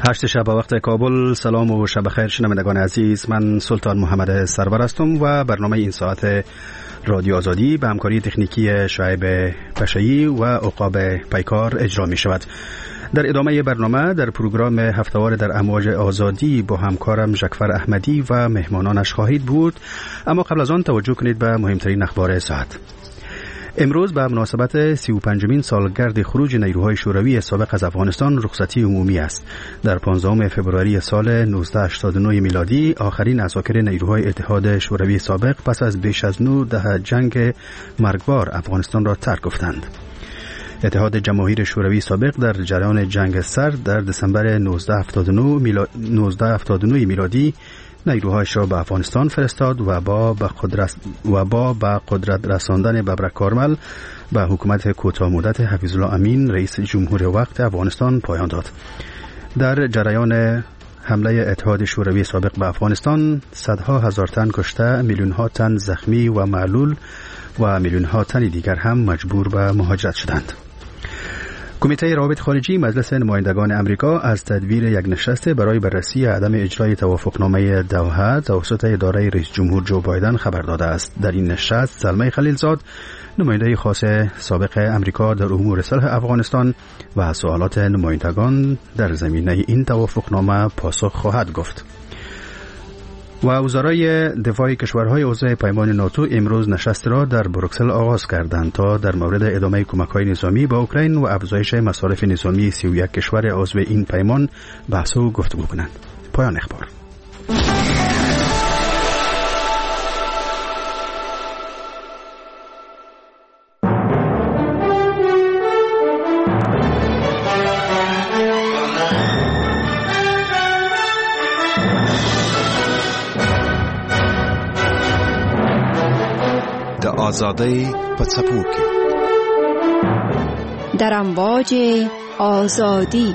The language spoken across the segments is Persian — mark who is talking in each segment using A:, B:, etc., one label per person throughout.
A: 8 شب به وقت کابل. سلام و شب خیر شنوندگان عزیز، من سلطان محمد سرور هستم و برنامه این ساعت رادیو آزادی به همکاری تکنیکی شعیب پشایی و عقاب پیکار اجرا می شود. در ادامه برنامه در پروگرام هفتهوار در امواج آزادی با همکارم ژکفر احمدی و مهمانانش خواهید بود، اما قبل از آن توجه کنید به مهمترین اخبار ساعت. امروز به مناسبت 35مین سالگرد خروج نیروهای شوروی سابق از افغانستان رخصتی عمومی است. در 15 فوریه سال 1989 میلادی آخرین عساکر نیروهای اتحاد شوروی سابق پس از بیش از 9 دهه جنگ مرگبار افغانستان را ترک گفتند. اتحاد جماهیر شوروی سابق در جریان جنگ سرد در دسامبر 1989 میلادی نیروهایش را به افغانستان فرستاد و با به قدرت رساندن ببرک کارمل به حکومت کوتاه مدت حفیظ الله امین رئیس جمهور وقت افغانستان پایان داد. در جریان حمله اتحاد شوروی سابق به افغانستان صدها هزار تن کشته، میلیون ها تن زخمی و معلول و میلیون ها تن دیگر هم مجبور به مهاجرت شدند. کمیته روابط خارجی مجلس نمایندگان امریکا از تدبیر یک نشست برای بررسی عدم اجرای توافقنامه دوحه توسط اداره رئیس جمهور جو بایدن خبر داده است. در این نشست سلمه خلیلزاد، نماینده خاص سابق امریکا در امور صلح افغانستان و سوالات نمایندگان در زمینه این توافقنامه پاسخ خواهد گفت. و وزرای دفاع کشورهای عضو پیمان ناتو امروز نشست را در بروکسل آغاز کردند تا در مورد ادامه کمک‌های نظامی به اوکراین و افزایش مصارف نظامی 31 کشور عضو این پیمان بحث و گفتگو کنند. پایان اخبار.
B: آزادی پڅپو کې
C: در امواج آزادی.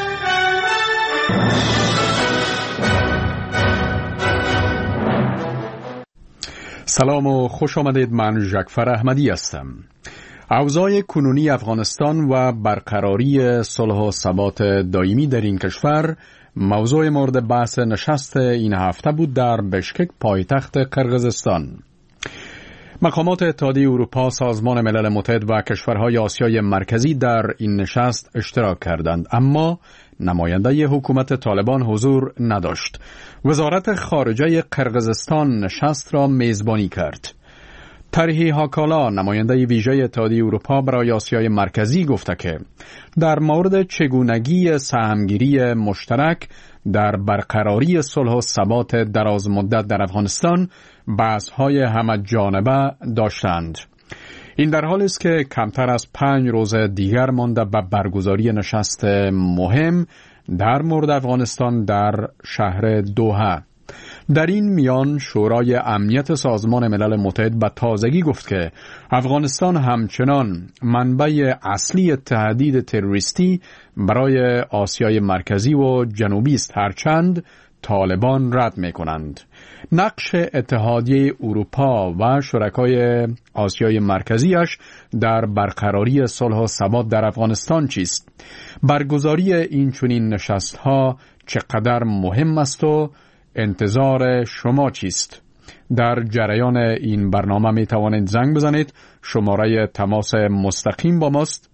D: سلام و خوش آمدید. من ژکفر احمدی هستم. اوضاع کنونی افغانستان و برقراری صلح و ثبات دائمی در این کشور موضوع مورد بحث نشست این هفته بود در بشکک، پایتخت قرقیزستان. مقامات اتحادیه اروپا، سازمان ملل متحد و کشورهای آسیای مرکزی در این نشست اشتراک کردند، اما نماینده حکومت طالبان حضور نداشت. وزارت خارجه قرقیزستان نشست را میزبانی کرد. طرحی هاکالا، نماینده ویژه اتحادیه اروپا برای آسیای مرکزی، گفته که در مورد چگونگی سهمگیری مشترک در برقراری صلح و ثبات دراز مدت در افغانستان بحث‌های همه جانبه داشتند. این در حالی است که کمتر از 5 روز دیگر مانده به برگزاری نشست مهم در مورد افغانستان در شهر دوحه. در این میان شورای امنیت سازمان ملل متحد به تازگی گفت که افغانستان همچنان منبع اصلی تهدید تروریستی برای آسیای مرکزی و جنوبی است، هرچند طالبان رد می‌کنند. نقش اتحادیه اروپا و شرکای آسیای مرکزیش در برقراری صلح و ثبات در افغانستان چیست؟ برگزاری این چنین نشست‌ها چقدر مهم است و انتظار شما چیست؟ در جریان این برنامه می توانید زنگ بزنید. شماره تماس مستقیم با ماست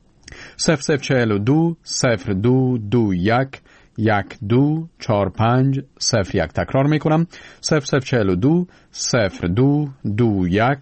D: 0042 0221 124501. تکرار می کنم 0042 0221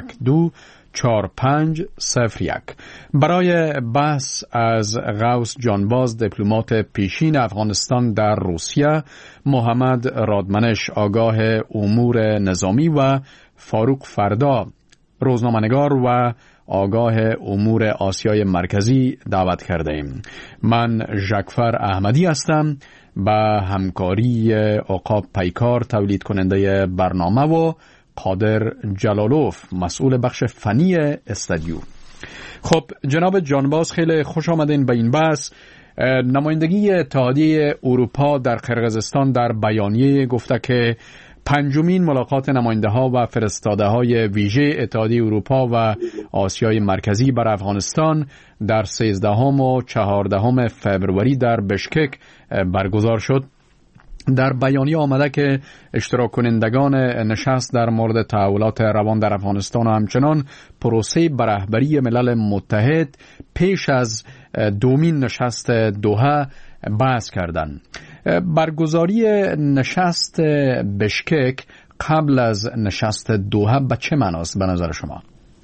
D: 124501. برای بحث از غوث جانباز، دیپلمات پیشین افغانستان در روسیه، محمد رادمنش، آگاه امور نظامی، و فاروق فردا، روزنامه‌نگار و آگاه امور آسیای مرکزی دعوت کرده ایم. من ژکفر احمدی هستم، با همکاری عقاب پیکار تولید کننده برنامه و قادر جلالوف مسئول بخش فنی استودیو. خب جناب جانباز، خیلی خوش آمدین به این بحث. نمایندگی اتحادیه اروپا در قرقیزستان در بیانیه گفته که پنجمین ملاقات نماینده ها و فرستاده های ویژه اتحادیه اروپا و آسیای مرکزی بر افغانستان در 13 و 14 فوریه در بشکک برگزار شد. در بیانیه آمده که اشتراک کنندگان نشست در مورد تحولات روان در افغانستان و همچنان پروسه به رهبری ملل متحد پیش از دومین نشست دوحه بحث کردند. برگزاری نشست بشکک قبل از نشست دوحه به چه معناست به نظر شما؟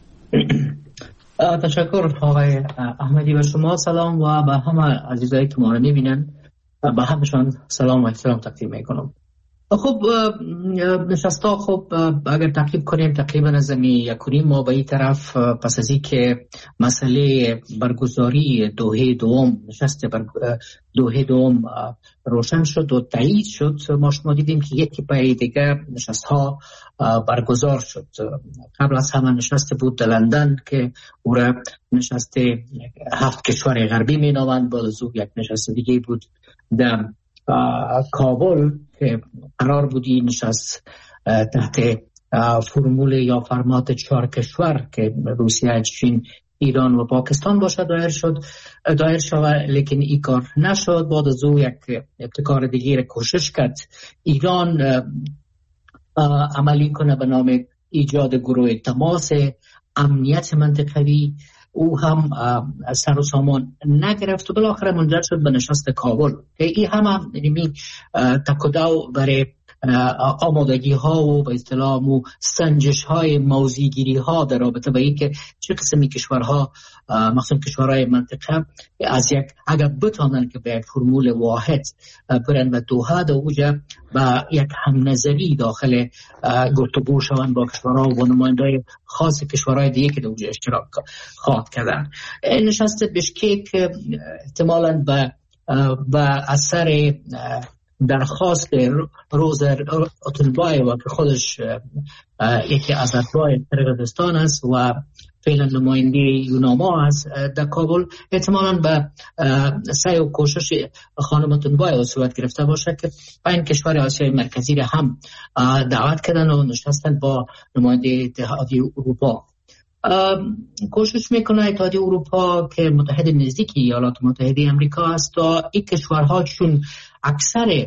E: تشکر آقای احمدی و شما سلام و به همه عزیزایی که ما را می‌بینن به همشان سلام و احترام تقدیم میکنم. خب نشستا خب اگر تعقیب کنیم تقریبا از یکونیم ما به این طرف پس از این که مسئله برگزاری دوحه دوم نشست دوحه دوم روشن شد و تایید شد، ما شما دیدیم که یکی پای دیگه نشست ها برگزار شد. قبل از همه نشست بود در لندن که او را نشست 7 کشور غربی می نامند، بعد از او یک نشست دیگه بود در کابل که قرار بودی نشست تحت فرمول یا فرمات 4 کشور که روسیه، چین، ایران و پاکستان باشه دایر شود، لیکن این کار نشد. بعد از او یک ابتکار دیگه کوشش کرد ایران عملی کنه به نام ایجاد گروه تماس امنیت منطقوی. او هم سر و سامان نگرفت و بالاخره منجر شد به نشست کابل. این هم تکدو برای آمادگی ها و به اصطلاح سنجش های موضع‌گیری ها در رابطه با این که چه قسمی کشورها مخصوصا کشورهای منطقه از یک اگر بتانن که به یک فرمول واحد برن و دوحه در اوجه و یک هم نظری داخل گفتگو شوند با کشورها و نمایندای خاص کشورهای دیگه که در اوجه اشتراک خواهد کردن. نشست بشکک احتمالاً به اثر درخواست روزر اوتنبایو که خودش یکی از اعضای قرقیزستان است و فعلا نماینده یوناما است در کابل، احتمالاً به سعی و کوشش خانم اوتنبایو صورت گرفته باشه که 5 کشور آسیای مرکزی را هم دعوت کردن و نشستن با نماینده اتحادیه اروپا. کوشش میکنه اتحادیه اروپا که متحد نزدیکی ایالات متحده آمریکا است تا این کشورها چون اکثر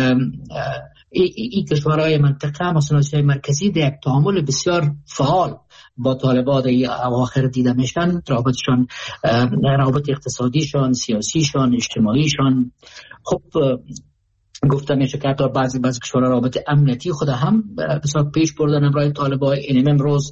E: این کشورهای منطقه مثلا آسیای مرکزی در یک تعامل بسیار فعال با طالبان اواخر دیده میشن، رابطشان رابط اقتصادیشان، سیاسیشان، اجتماعیشان. خب گفته میشه که حتی بعضی کشورها رابطه امنیتی خود هم بسیار پیش بردن امرای طالبان. این امروز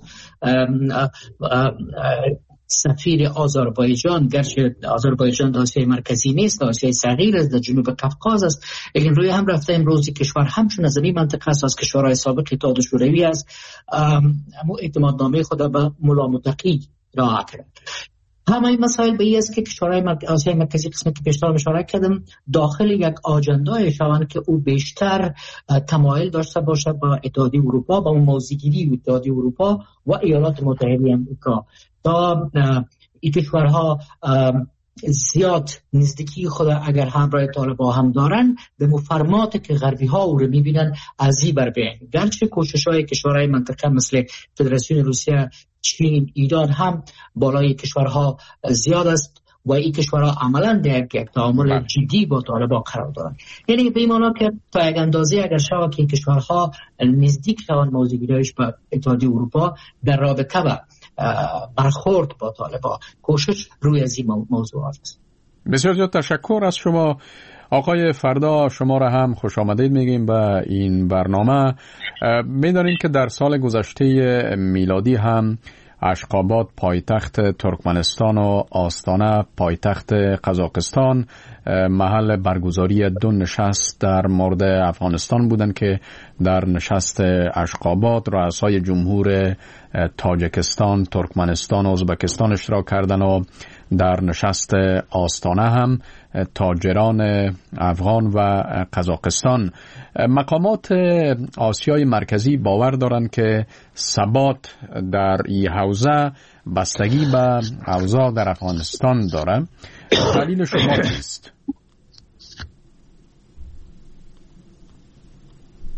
E: سفیر آذربایجان، گرچه آذربایجان در آسیای مرکزی نیست، در آسیای صغیر است، در جنوب قفقاز است، لیکن روی هم رفته امروزی کشور همچون از این منطقه است، از کشورهای سابق اتحاد شوروی است، اعتمادنامه خود به ملا متقی را کرد. همه این مسائل به این است که کشورهای آسیای مرکزی قسمی که بیشتر مشارکت کردن داخل یک آجندای شوند که او بیشتر تمایل داشته باشه با اتحادیه اروپا، با موضع‌گیری اتحادیه اروپا و ایالات متحده آمریکا تا این کشورها زیاد نزدیکی خود اگر همراه طالبان هم دارن به مفرمات که غربی ها او رو میبینن ازی بر بین. گرچه کوشش های کشورهای منطقه مثل فدراسیون روسیه، چین، ایران هم بالای کشورها زیاد است و این کشورها عملا در یک تعامل جدی با طالبان قرار دارند. یعنی به این معنی که تا یک اندازه اگر شود که این کشورها نزدیک شوند موضوعگیریش با اتحادیه اروپا در رابطه با برخورد با طالبان، کوشش روی از این موضوع است.
D: بسیار زیاد تشکر از شما آقای فردا. شما را هم خوش آمدید میگیم به این برنامه. میدانیم که در سال گذشته میلادی هم اشخاباد پایتخت ترکمنستان و آستانه پایتخت قزاقستان محل برگزاری 2 نشست در مورد افغانستان بودند که در نشست اشخاباد رؤسای جمهور تاجیکستان، ترکمنستان و ازبکستان اشتراک کردند و در نشست آستانه هم تاجران افغان و قزاقستان. مقامات آسیای مرکزی باور دارند که ثبات در این حوزه بستگی به اوضاع در افغانستان داره. دلیل شما چیست؟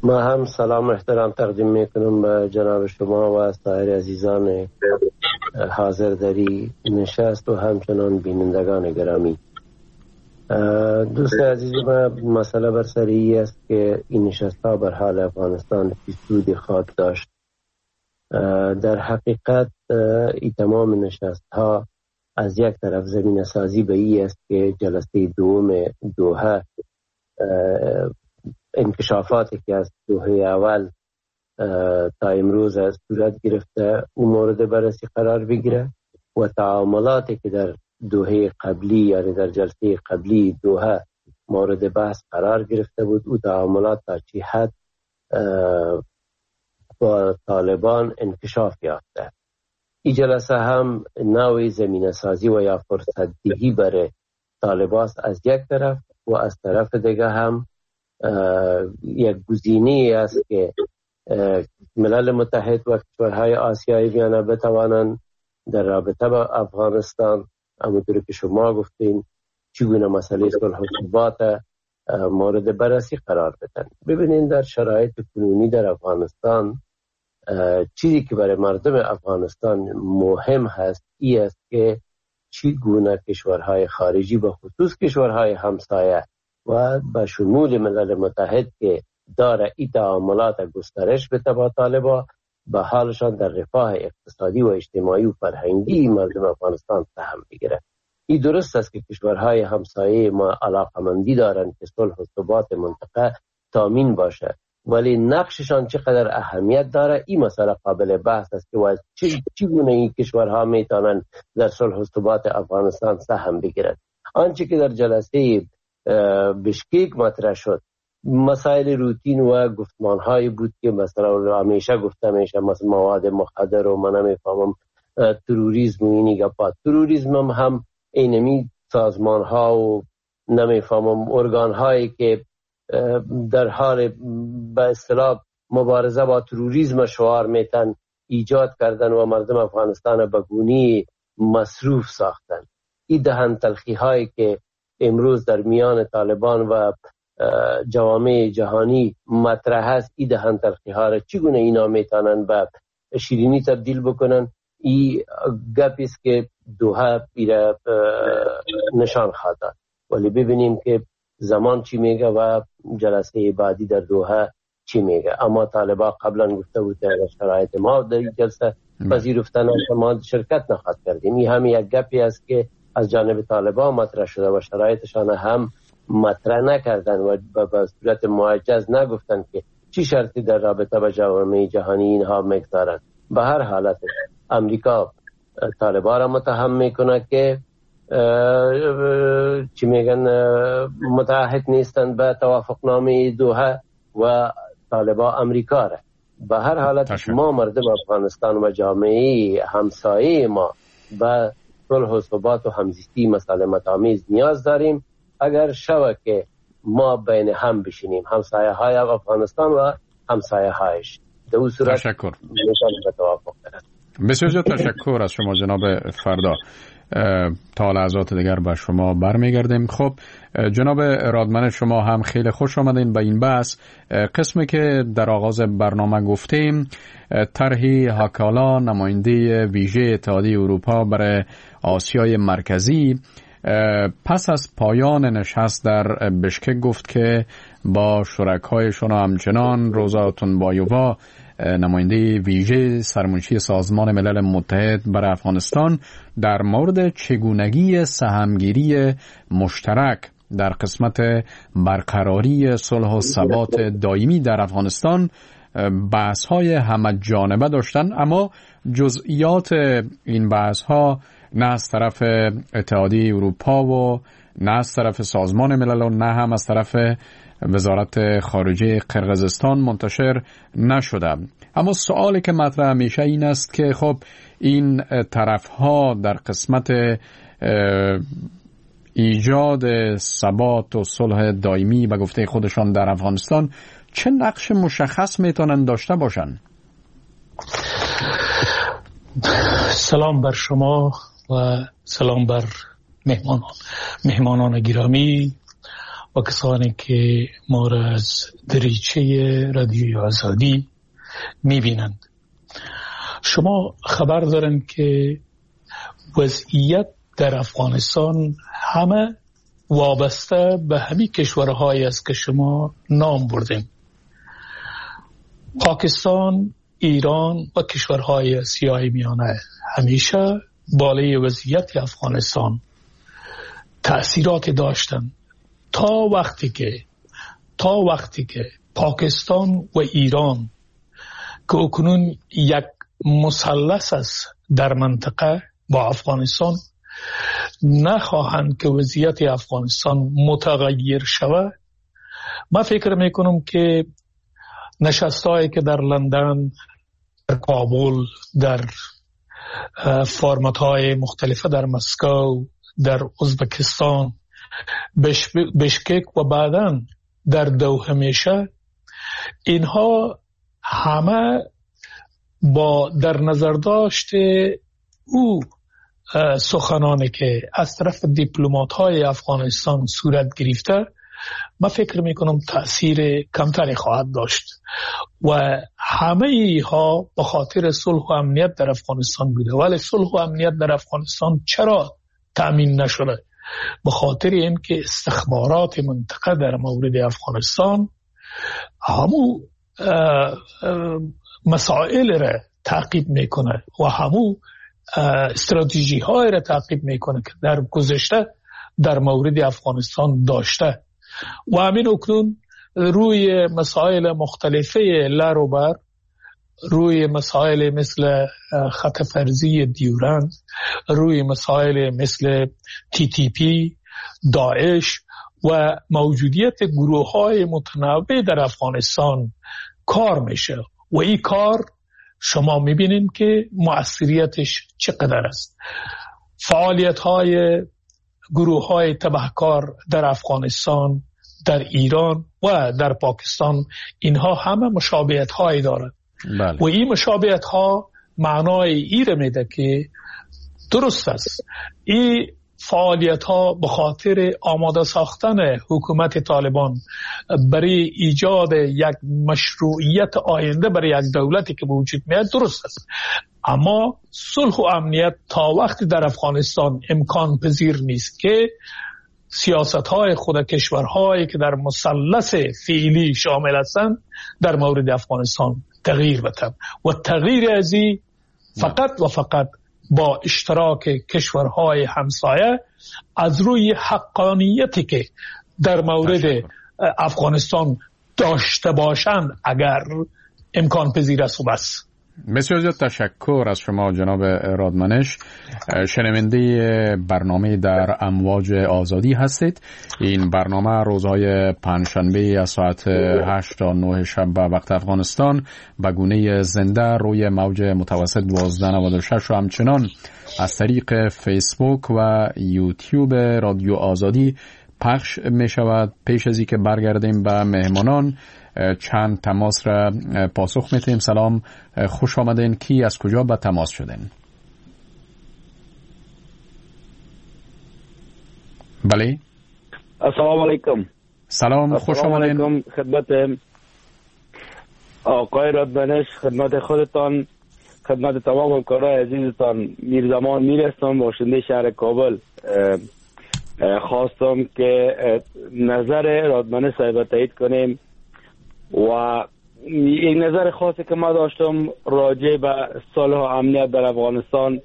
F: ما هم سلام احترام تقدیم میکنم به جناب شما و سایر عزیزان حاضر در این نشست و همچنان بینندگان گرامی. دوست عزیز ما، مسئله بر سر ای است که این نشست ها بر حال افغانستان سود خواهد داشت. در حقیقت این تمام نشست ها از یک طرف زمینه سازی به ای است که جلسه دوم دوحه انکشافاتی که از دوحه اول تا امروز از صورت گرفته او مورد بررسی قرار بگیره و تعاملاتی که در دوحه قبلی یعنی در جلسه قبلی دوحه مورد بحث قرار گرفته بود او تعاملات تا چه حد با طالبان انکشاف یافته. این جلسه هم نوعی زمینه سازی و یا فرصت دهی برای طالبان از یک طرف و از طرف دیگه هم یک گزینه‌ای است که ملل متحد و کشورهای آسیایی بیانه بتوانند در رابطه با افغانستان همونطور که شما گفتین چگونه مسئله صلح و ثبات مورد بررسی قرار بدن. ببینید در شرایط کنونی در افغانستان چیزی که برای مردم افغانستان مهم هست این است که چگونه کشورهای خارجی به خصوص کشورهای همسایه و به شمول ملل متحد که داره این تعاملات گسترش بده با طالبان به حالشان در رفاه اقتصادی و اجتماعی و فرهنگی مردم افغانستان سهم بگیره. این درست است که کشورهای همسایه ما علاقمندی دارند که صلح و ثبات منطقه تامین باشه، ولی نقششان چقدر اهمیت داره این مسئله قابل بحث است که چگونه این کشورها میتونن در صلح و ثبات افغانستان سهم بگیرند. آنچه که در جلسه بشکیک مطرح شد مسائل روتین و گفتمان‌هایی بود که مثلا همیشه گفته میشه مثلا مواد مخدر و من نمیفهمم تروریسم و اینی گپا. تروریسم هم اینمی سازمان‌ها و نمیفهمم ارگان‌هایی که در حال به اصطلاح مبارزه با تروریسم شعار میتن ایجاد کردن و مردم افغانستان به گونی مصروف ساختن. این دهن تلخی‌هایی که امروز در میان طالبان و جوامع جهانی مطرح است این دهن تلخی‌ها را چگونه اینا میتونن به شیرینی تبدیل بکنن این گپی است که دوحه بیره نشان خواهد داد. ولی ببینیم که زمان چی میگه و جلسه بعدی در دوحه چی میگه. اما طالبان قبلا گفته بود در شرایط ما در این جلسه پذیرفتن ما شرکت نخواهد کردیم. این هم یک گپی است که از جانب طالبان مطرح شده و شرایطشان هم مطرح نکردن و به صورت معجز نگفتن که چی شرطی در رابطه با جوامع جهانی اینها میگذارن. به هر حالت امریکا طالبان را متهم میکنه که چی میگن متعهد نیستند به توافقنامه دوحه و طالبان امریکا را. به هر حالت ما مردم افغانستان و جامعه همسایه ما به صلح و ثبات و همزیستی مسالمت آمیز نیاز داریم. اگر شوه که ما بین هم بشینیم همسایه های افغانستان و همسایه هایش در اون صورت
D: تشکر.
F: به توافق برسیم.
D: بسیار تشکر از شما جناب فردا. تا لحظات دیگر به شما برمیگردیم. خب جناب رادمن شما هم خیلی خوش آمدین به این بحث. قسمی که در آغاز برنامه گفتیم طرح هاکالا نماینده ویژه اتحادیه اروپا برای آسیای مرکزی پس از پایان نشست در بشکک گفت که با شرکایشون همچنان روزا تونبایووا نماینده ویژه سرمنشی سازمان ملل متحد برای افغانستان در مورد چگونگی سهمگیری مشترک در قسمت برقراری صلح و ثبات دائمی در افغانستان بحث‌های همه جانبه داشتن، اما جزئیات این بحث‌ها نه از طرف اتحادیه اروپا و نه از طرف سازمان ملل و نه هم از طرف وزارت خارجه قرقیزستان منتشر نشده. اما سوالی که مطرح میشه این است که خب این طرف‌ها در قسمت ایجاد ثبات و صلح دائمی به گفته خودشان در افغانستان چه نقش مشخص میتونن داشته باشن؟
G: سلام بر شما و سلام بر مهمانان گرامی و کسانی که ما را از دریچه رادیوی آزادی میبینند. شما خبر دارن که وضعیت در افغانستان همه وابسته به همین کشورهایی است که شما نام بردیم: پاکستان، ایران و کشورهای آسیای میانه. همیشه بالای وضعیت افغانستان تأثیرات داشتن تا وقتی که پاکستان و ایران که اکنون یک مثلث است در منطقه با افغانستان نخواهند که وضعیت افغانستان متغیر شود. من فکر میکنم که نشستایی که در لندن، در کابل، در فرمت‌های مختلفه در مسکو، در ازبکستان، بشکک و بعداً در دوحه میشه، اینها همه با در نظر داشت او سخنانی که از طرف دیپلمات‌های افغانستان صورت گرفته، من فکر میکنم تأثیر کمتری خواهد داشت و همه ایها به خاطر صلح و امنیت در افغانستان بوده. ولی صلح و امنیت در افغانستان چرا تأمین نشده؟ به خاطر اینکه استخبارات منطقه در مورد افغانستان همو مسائل را تعقیب میکنه و همو استراتژی های را تعقیب میکنه که در گذشته در مورد افغانستان داشته و همین اکنون روی مسائل مختلفه لروبر، روی مسائل مثل خط فرضی دیورند، روی مسائل مثل TTP، داعش و موجودیت گروه های متنوع در افغانستان کار میشه و این کار شما میبینین که مؤثریتش چقدر است. فعالیت های گروه های تبهکار در افغانستان، در ایران و در پاکستان، اینها همه مشابهت هایی دارند. بله. و این مشابهت ها معنای ایره میده که درست است این فعالیت ها به خاطر آماده ساختن حکومت طالبان برای ایجاد یک مشروعیت آینده برای یک دولتی که وجود میاد درست است، اما صلح و امنیت تا وقتی در افغانستان امکان پذیر نیست که سیاست های خود کشورهایی که در مثلث فعلی شامل هستند در مورد افغانستان تغییر بده و تغییر از این فقط و فقط با اشتراک کشورهای همسایه از روی حقانیتی که در مورد افغانستان داشته باشند اگر امکان پذیر است و بس.
D: بسیار زیاد تشکر از شما جناب رادمنش. شنونده برنامه در امواج آزادی هستید. این برنامه روزهای پنجشنبه از ساعت 8 تا 9 شب به وقت افغانستان به گونه زنده روی موج متوسط 1296 و همچنان از طریق فیسبوک و یوتیوب رادیو آزادی پخش می شود. پیش از اینکه برگردیم به مهمانان چند تماس را پاسخ میتیم. سلام، خوش آمدین. کی از کجا به تماس شدین؟ بله،
H: السلام علیکم.
D: سلام، خوش آمدین.
H: خدمت آقای رادمنش، خدمت خودتان، خدمت تمام همکارای عزیزتان میرزمان میرسم، باشنده شهر کابل. خواستم که نظر رادمنش صاحب تایید کنیم و یک نظر خاصی که ما داشتم راجع به صلح و امنیت در افغانستان.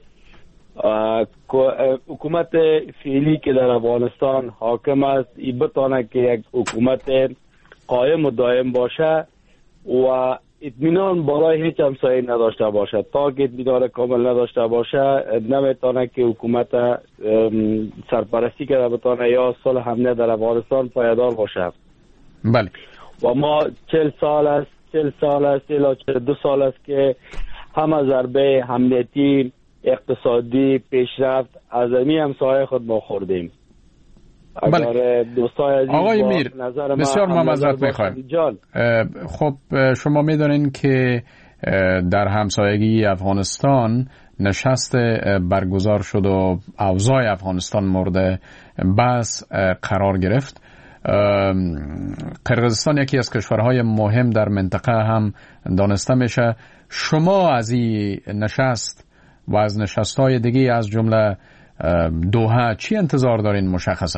H: حکومت فعلی که در افغانستان حاکم است این بتانه که یک حکومت قایم و دائم باشه و اطمینان برای هیچ همسایه نداشته باشه. تا که اطمینان کامل نداشته باشه نمیتونه که حکومت سرپرستی که بتانه یا صلح امنیت در افغانستان پایدار باشه.
D: بله. و
H: ما 40 سال است الی 42 سال است که همه ضربه امنیتی، اقتصادی، پیشرفت از همین همسایه خود ما خوردیم.
D: بله. آقای میر، بسیار معذرت میخوایم. خب شما میدونین که در همسایگی افغانستان نشست برگزار شد و اوضاع افغانستان مورد بحث قرار گرفت قرقیزستان یکی از کشورهای مهم در منطقه هم دانسته میشه. شما از این نشست و از نشستهای دیگه از جمله دوحه چی انتظار دارین مشخصاً؟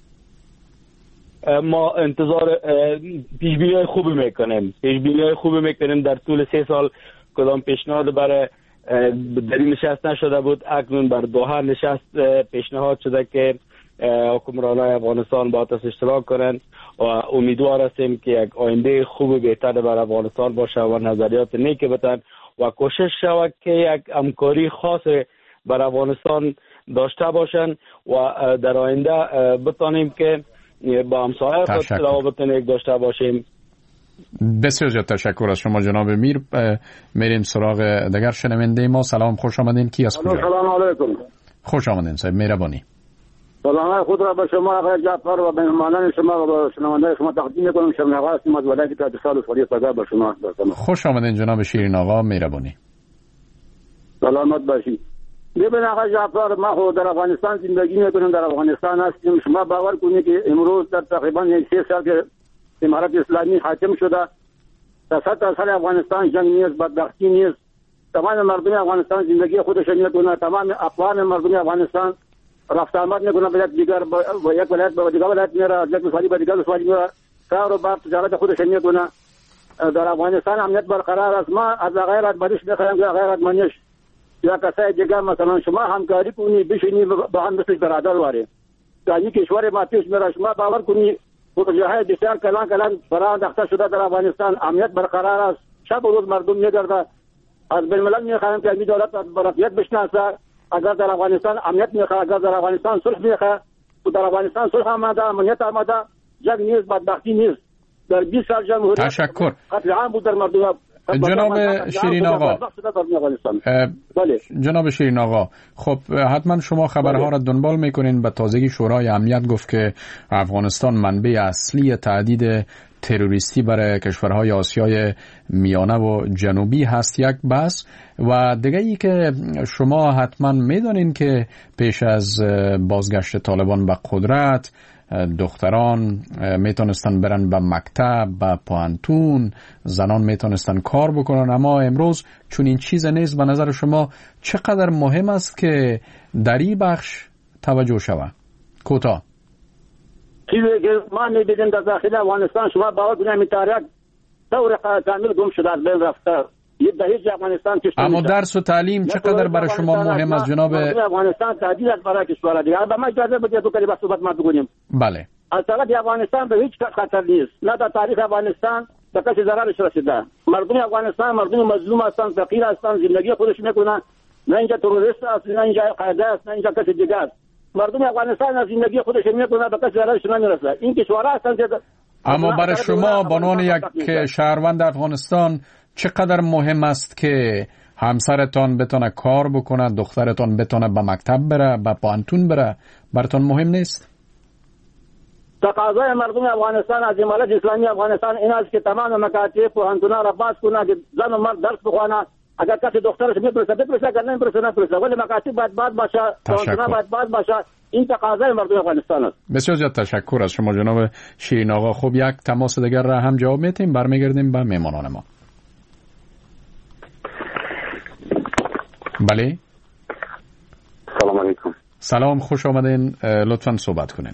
H: ما انتظار پیشبینی‌های خوبی میکنیم. در طول 3 سال کدام پیشنهاد برای در این نشست نشده بود. اکنون بر دوحه نشست پیشنهاد شده که حکمرانای افغانستان با تاس اشتراک کنند و امیدوار هستیم که یک آینده خوب بهتر برای افغانستان باشه و نظریات نیک بتن و کوشش شود که یک همکاری خاص برای افغانستان داشته باشن و در آینده بتانیم که با همسایه خود روابط نیک داشته باشیم.
D: بسیار زیاد تشکر از شما جناب میر. میریم سراغ دیگر شنونده ما. سلام، خوش آمدین. کی از کجا؟
I: سلام علیکم.
D: خوش آمدین صاحب، مهربانی.
I: سلام خود را به شما آقای جعفر و به مهمانان شما و شنونده شما تقدیم می‌کنم. شما آقا هستیم از ولایت کردستان فوری صدا به شما.
D: خوش آمدین جناب شیرین آقا، مهربانی.
I: سلامت باشید. ببین آقای جعفر، ما خود در افغانستان زندگی می‌کنیم، در افغانستان هستیم. شما باور کنید که امروز در تقریبا 3 سال که امارت اسلامی حاکم شده، در سطح افغانستان جنگ نیست، بدبختی نیست. تمام مردم افغانستان زندگی خودشون می‌کنن، تمام اقوام مردم افغانستان رفت آمد می‌کنن به یک دیگر، با یک ولایت به دیگر ولایت میره، یک ولایت به دیگر ولایت میره، کار و بار تجارت خودشون می‌کنن. در افغانستان امنیت برقرار است. ما از غیرت بدش می‌خوایم که غیرت منش یا کسای دیگر مثلا شما همکاری کنی بشینی با هم مثل برادر واره. در این کشور ما پیش میره، شما باور کنی پروژه‌های بسیار کلان فراانداخته شده در افغانستان، امنیت برقرار است. شب و روز مردم میگرده. از بین الملل میخوایم که این دولت برقیت بشناسه. اگر در افغانستان امنیت میخواد، اگر در افغانستان صلح میخواد، و در افغانستان صلح آمده، امنیت آمده، جنگ نیست، بدبختی نیست. در 20 سال جمهوریت
D: تشکر.
I: قتل عام بود در مردم.
D: جناب شیرین آقا، جناب شیرین آقا، خب حتما شما خبرها را دنبال میکنین. به تازگی شورای امنیت گفت که افغانستان منبع اصلی تهدید تروریستی برای کشورهای آسیای میانه و جنوبی هست. یک بحث و دیگه ای که شما حتما میدانین که پیش از بازگشت طالبان به قدرت دختران میتونستن برن به مکتب، به پانتون، زنان میتونستن کار بکنن، اما امروز چون این چیز نیست. به نظر شما چقدر مهم است که در این بخش توجه شود؟ کوتاه.
I: چیزی که ما می‌بینیم در داخل افغانستان، شما باور کنید این تاریخ دور کامل گم شده، از بین رفته. هیچ افغانستان کشور
D: اما درس و تعلیم چقدر برای شما مهم است جناب؟
I: افغانستان تهدید است برای کشورها دیگه. به ما اجازه بدید دو کلمه صحبت ما بگویم.
D: بله.
I: از طرف افغانستان به هیچ خطر نیست، نه در تاریخ افغانستان به کسی ضررش رسیده. مردم افغانستان مردم مظلوم هستند، فقیر هستند، زندگی خودش میکنن. نه اینجا تروریست است، نه اینجا قاعده است، نه اینجا کسی دیگه است. مردم افغانستان از زندگی خودش میکنن، به کسی ضررش نمیرسه. این کشورها هستند که
D: اما برای شما به عنوان یک شهروند افغانستان چقدر مهم است که همسرتان بتونه کار بکنه، دخترتان بتونه به مکتب بره، به پانتون بره؟ براتون مهم نیست؟
I: تقاضای مردم افغانستان از امارت اسلامی افغانستان این است که تمام مکاتب پانتونا را باز کنه، که زن و مرد درس بخونه. اگر کسی دخترش میپرسه بپرسه، اگر نمیپرسه نپرسه، ولی مکاتب باید باز باشه، پانتونا باید باز باشه. این تقاضای مردم افغانستان است.
D: بسیار زیاد تشکر از شما جناب شیرین آقا. خب یک تماس دیگر را هم جواب میتیم، برمیگردیم به مهمانان ما. بله.
I: سلام علیکم.
D: سلام، خوش آمدین. لطفاً صحبت کنین.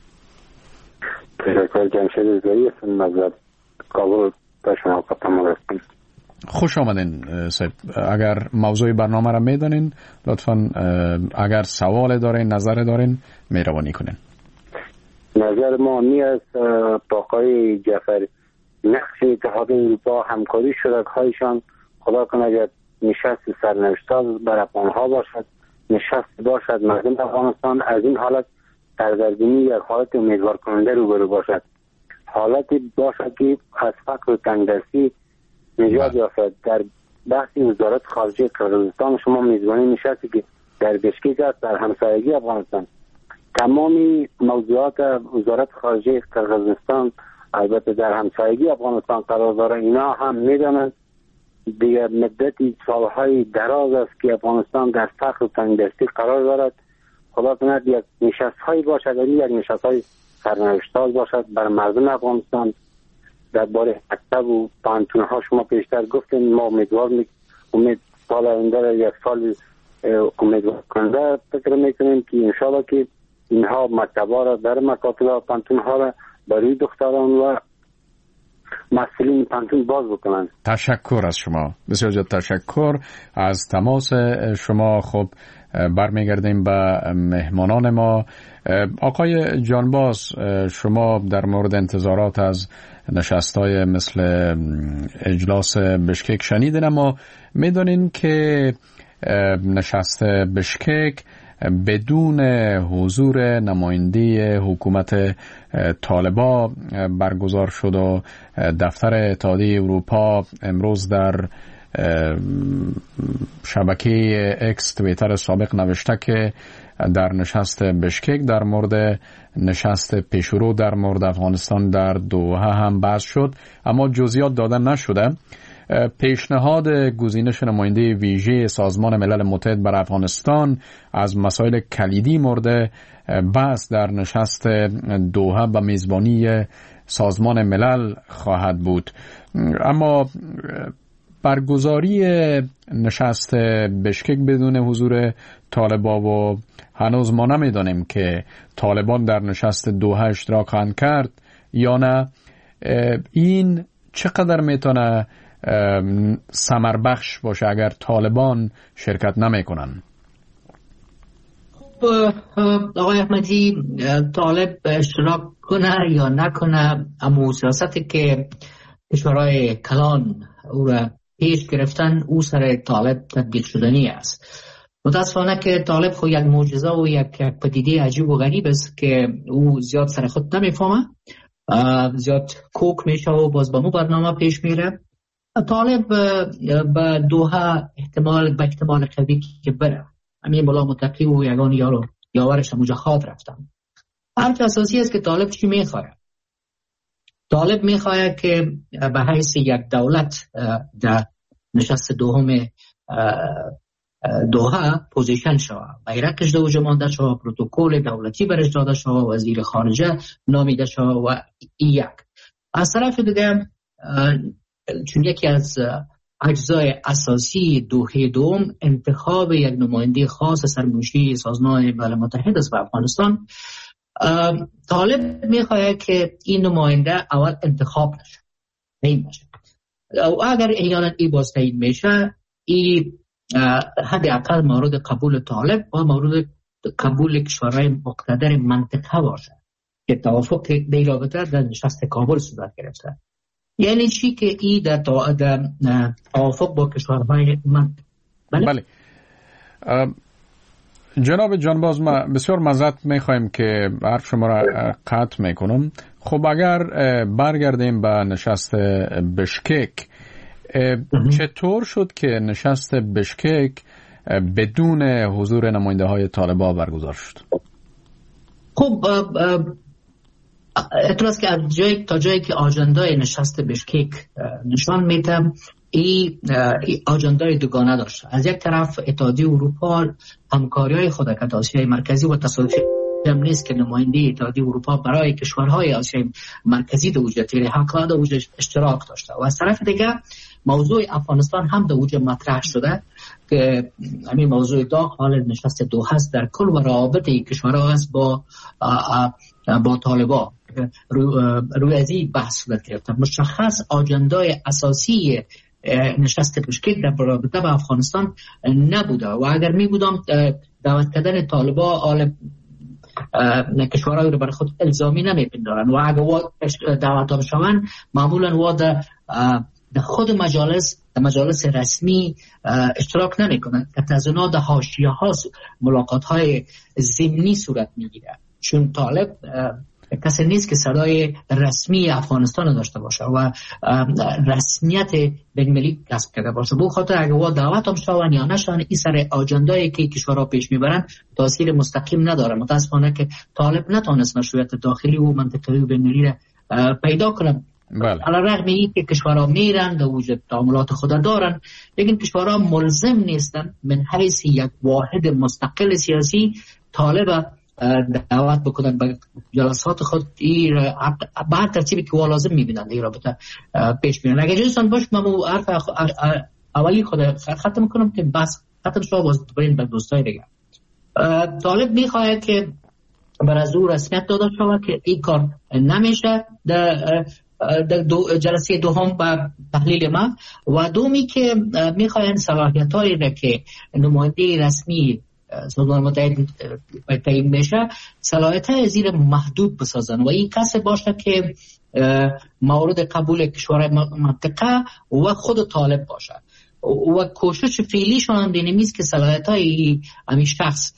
I: تشکر. جمشید زایی هستم از کابل به شما قطعا رسیم.
D: خوش آمدین صاحب. اگر موضوع برنامه را میدانین لطفاً اگر سوال دارین، نظر دارین، مهربانی کنین.
I: نظر ما می است آقای جعفر، نقش اتحاد اروپا همکاری شرکایشان خدا کنه اگر نشست سرنوشت‌ساز بر افغان‌ها باشد، نشست باشد مردم افغانستان از این حالت سردرگمی یک حالت امیدوار کننده روبرو باشد، حالتی باشد که از فقر و تنگدستی نجات یافت. در بحث وزارت خارجه قرقیزستان شما میزبانی نشستی که در بشکک است، در همسایگی افغانستان. تمامی موضوعات وزارت خارجه قرقیزستان البته در همسایگی افغانستان قرار داره. اینا هم میدانند دیگر مدتی سالهای دراز است که افغانستان در فقر و تنگدستی قرار دارد. خدا کند یک نشست هایی باشد، یک نشست های سرنوشت‌ساز باشد بر مردم افغانستان. درباره مکتب و پانتون‌ها شما پیشتر گفتین، ما امید سال آینده یک سال امیدوار کننده فکر میکنیم که انشاءالله که اینها مکتب‌ها را در مکاتب و پانتون‌ها را برای دختران و مسئولین پانتون باز بکنند.
D: تشکر از شما، بسیار زیاد تشکر از تماس شما. خب برمیگردیم به مهمانان ما. آقای جانباز، شما در مورد انتظارات از نشست‌های مثل اجلاس بشکک شنیدین، اما میدونین که نشست بشکک بدون حضور نماینده حکومت طالبا برگزار شد و دفتر اتحادیه اروپا امروز در شبکه اکس توییتر سابق نوشته که در نشست بشکک در مورد نشست پیشرو در مورد افغانستان در دوحه هم بحث شد، اما جزئیات دادن نشده. پیشنهاد گزینش نماینده ویژه سازمان ملل متحد بر افغانستان از مسائل کلیدی مورد بحث در نشست دوحه به میزبانی سازمان ملل خواهد بود. اما برگزاری نشست بشکک بدون حضور طالبان و هنوز ما نمیدانیم که طالبان در نشست دوحه اشتراک خواهند کرد یا نه. این چقدر میتونه ثمر بخش باشه اگر طالبان شرکت نمیکنن؟
E: آقای احمدی، طالب اشتراک کنه یا نکنه، اما سیاستی که کشورهای کلان او را پیش گرفتن او سر طالب تطبیق شدنی است. متاسفانه که طالب خود یک معجزه و یک پدیده عجیب و غریب است که او زیاد سر خود نمیفهمه، زیاد کوک میشه و باز با مو برنامه پیش میره. طالب به دوحه احتمال قوی که بره، همین بلا متقی و یگان یاورش مجاخات رفتن. حرف اساسی است که طالب چی میخواه؟ طالب میخواه که به حیث یک دولت در نشست دوم دوحه پوزیشن شوه، بیرقش دو جمانده شوه، پروتکل دولتی برش داده شوه، وزیر خارجه نامیده شوه و یک. از طرف دیگه چون یکی از اجزای اساسی دوحه دوم انتخاب یک نماینده خاص سرمنشی سازمان ملل متحد است به افغانستان، طالب میخواد که این نماینده اول انتخاب نشه، این باشه. اگر این باز تعیین میشه، این حداقل مورد قبول طالب و مورد قبول کشورهای مقتدر منطقه باشه که توافق در رابطه در نشست کابل صورت گرفته. یعنی چی که ای در توافق با کشورهای منطقه.
D: بله. جناب جانباز، ما بسیار معذرت میخوایم که حرف شما را قطع میکنم. خب اگر برگردیم به نشست بشکک، چطور شد که نشست بشکک بدون حضور نماینده های طالبان برگزار شد؟
E: خب اعتراض که تا جایی که آجندای نشست بشکک نشان میده، این آجندای دوگانه داشت. از یک طرف اتحادیه اروپا همکاری های خود که آسیای مرکزی و تصادفی هم نیست که نماینده اتحادیه اروپا برای کشورهای آسیای مرکزی در وجود حق در وجود اشتراک داشته و از طرف دیگه موضوع افغانستان هم در وجود مطرح شده که همین موضوع حال نشست دوحه است در کل و روابط کشورها است با طالبان روی از این بحث صورت گرفته. مشخص آجندای اساسی نشست بشکک در رابطه با افغانستان نبوده و اگر می بودم دعوت کردن طالبان آل کشورهای رو برای خود الزامی نمیپندارن و اگر دعوت شوند معمولا و در خود مجالس رسمی اشتراک نمیکنن که از اونا در حاشیه ها ملاقات های ضمنی صورت میگیره، چون طالب کسی نیست که صدای رسمی افغانستان داشته باشه و رسمیت بین‌المللی کسب کرده باشه. به خاطر اگه وا دعوت هم شون یا نشون، این سر آجندایی که کشورها پیش میبرن تاثیر مستقیم نداره. متاسفانه که طالب نتونست مشروعیت داخلی و منطقه‌ای و بین‌المللی را پیدا کنه. علیرغم اینکه کشورها میرن در وجود تعاملات خود دارن، لیکن کشورها ملزم نیستن من حیث یک واحد مستقل سیاسی طالب دعوت بکنن به جلسات خود این بعد ترتیبی که لازم میبینن این رابطه پیش میرن. اگر جلسان باش من حرف اولی خود ختم کنم که بس ختم شو باز برین به دوستای دیگه. طالب میخواد که بر از او رسمیت داده شود که این کار نمیشه در جلسه دوم با تحلیل ما و دومی که میخواین صلاحیت‌هایی را که نماینده رسمی سازمان متحد تعیین میشه صلاحیت‌های زیر محدود بسازن و این کسی باشه که مورد قبول کشورهای منطقه و خود طالب باشه و کوشش فعلیشون هم دینمیست که صلاحیت‌های همین شخص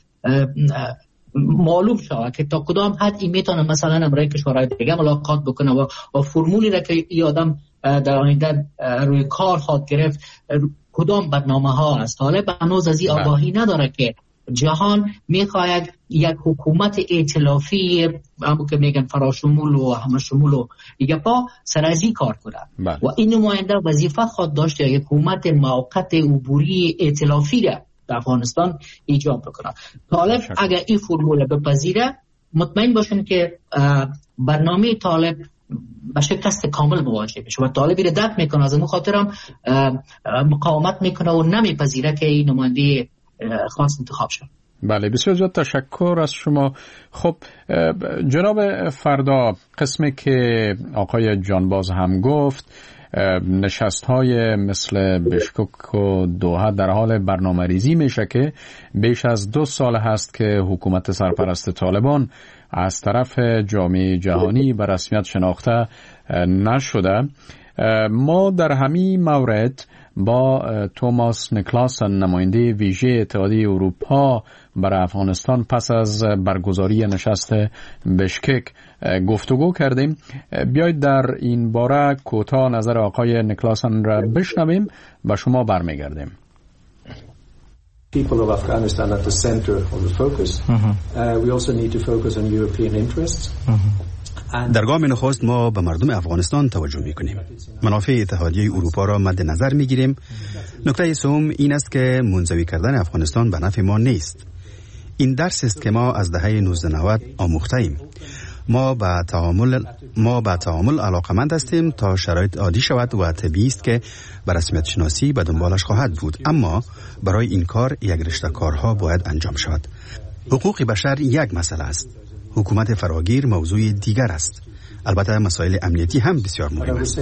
E: معلوم شود که تا کدام حد این میتونه مثلا برای کشورهای دیگه ملاقات بکنه و فرمولی را که این آدم در آینده روی کار خواهد گرفت کدام برنامه ها است. طالب هنوز از این آگاهی نداره که جهان میخواهد یک حکومت ائتلافی همون که میگن فراشمول و همه شمول و دیگه پا سرازی کار کنه و این نماینده وظیفه خود داشته یک حکومت موقت عبوری ائتلافی را در افغانستان ایجاد بکنه. طالب اگر این فرمول بپذیره مطمئن باشن که برنامه طالب به شکست کامل مواجه میشه و طالبی را درک میکنه از اون خاطرم مقاومت میکنه و نمیپذیره که این نماینده خاص انتخاب شد.
D: بله بسیار زیاد تشکر از شما. خب جناب فردا قسمی که آقای جانباز هم گفت نشست های مثل بشکک و دوحه در حال برنامه ریزی میشه که بیش از 2 سال هست که حکومت سرپرست طالبان از طرف جامعه جهانی به رسمیت شناخته نشده. ما در همین مورد با توماس نیکلاسن نماینده ویژه اتحادیه اروپا برای افغانستان پس از برگزاری نشست بشکک گفتگو کردیم. بیایید در این باره کوتاه نظر آقای نیکلاسن را بشنویم و شما برمیگردیم.
J: People of Afghanistan at the center of the focus. We also need to focus on European interests.
A: در گام نخست ما به مردم افغانستان توجه می‌کنیم. منافع اتحادیه اروپا را مد نظر می‌گیریم. نکته سوم این است که منزوی کردن افغانستان به نفع ما نیست. این درس است که ما از دهه 1990 آموخته‌ایم. ما به تعامل علاقمند هستیم تا شرایط عادی شود و طبیعی است که به رسمیت شناسی به دنبالش خواهد بود، اما برای این کار یک رشته کارها باید انجام شود. حقوق بشر یک مسئله است. حکومت فراگیر موضوع دیگر است. البته مسائل امنیتی هم بسیار مهم است.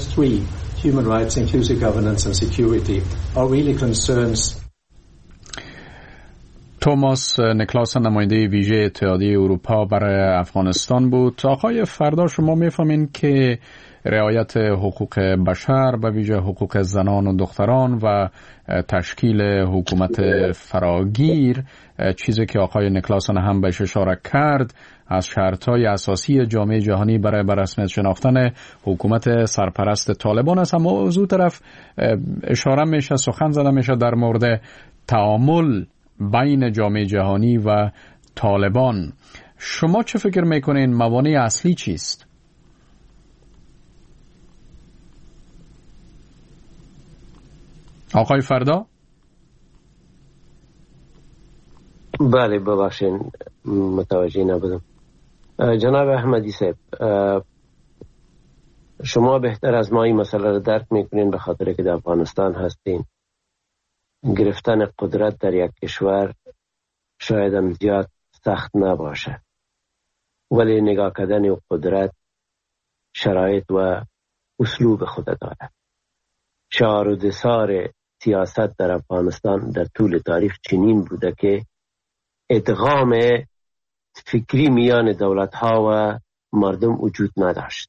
D: توماس نیکلاسن نماینده ویژه اتحادیه اروپا برای افغانستان بود. آقای فردا شما میفهمین که رعایت حقوق بشر و ویژه حقوق زنان و دختران و تشکیل حکومت فراگیر، چیزی که آقای نیکلاسن هم بهش اشاره کرد، از شرطهای اساسی جامعه جهانی برای رسمیت شناختن حکومت سرپرست طالبان است. اما از اون طرف اشاره میشه، سخن زده میشه در مورد تعامل بین جامعه جهانی و طالبان. شما چه فکر میکنین موانع اصلی چیست؟ آقای فردا؟
F: بله ببخشین متوجه نبودم. جناب احمدی صاحب، شما بهتر از ما این مسئله رو درک میکنین به خاطر که در افغانستان هستین. گرفتن قدرت در یک کشور شاید هم زیاد سخت نباشه، ولی نگاه کردن قدرت شرایط و اسلوب خود داره. شعار و دسار سیاست در افغانستان در طول تاریخ چنین بوده که ادغام فکری میان دولت‌ها و مردم وجود نداشت.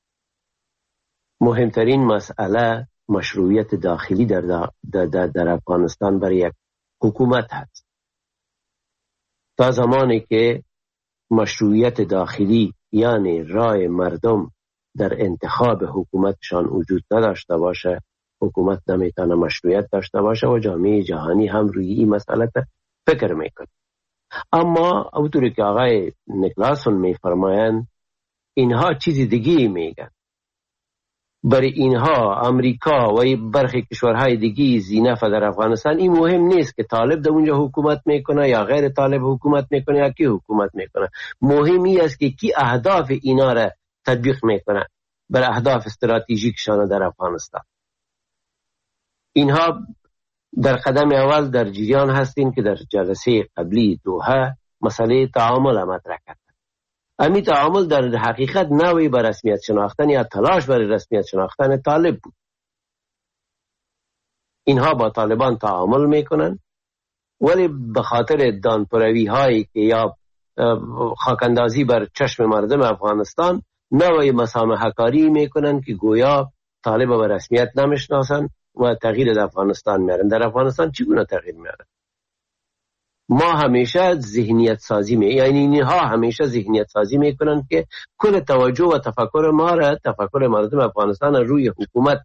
F: مهمترین مسئله مشروعیت داخلی در افغانستان برای یک حکومت هست. تا زمانی که مشروعیت داخلی یعنی رای مردم در انتخاب حکومتشان وجود نداشته باشه، حکومت نمیتونه مشروعیت داشته باشه و جامعه جهانی هم روی این مسئله فکر میکنه. اما اونطوری که آقای نیکلاسن میفرمایند اینها چیزی دیگه میگن. برای اینها امریکا و برخی کشورهای دیگه زینف در افغانستان این مهم نیست که طالب در اونجا حکومت میکنه یا غیر طالب حکومت میکنه یا کی حکومت میکنه. مهمی است که کی اهداف اینا را تطبیق میکنه بر اهداف استراتژیکشان در افغانستان. اینها در قدم اول در جریان هستین که در جلسه قبلی دوحه مسئله تعامل مطرح کرد. امی تعامل در حقیقت نوعی بر رسمیت شناختن یا تلاش برای رسمیت شناختن طالب بود. اینها با طالبان تعامل میکنن ولی به خاطر دانپروی هایی که یا خاکندازی بر چشم مردم افغانستان نوعی مسامحه کاری میکنن که گویا طالب به رسمیت نمیشناسن و تغییر در افغانستان میارن. در افغانستان چگونه تغییر میارن؟ ما همیشه ذهنیت سازی یعنی اینها همیشه ذهنیت سازی میکنن که کل توجه و تفکر ما را تفکر مردم افغانستان روی حکومت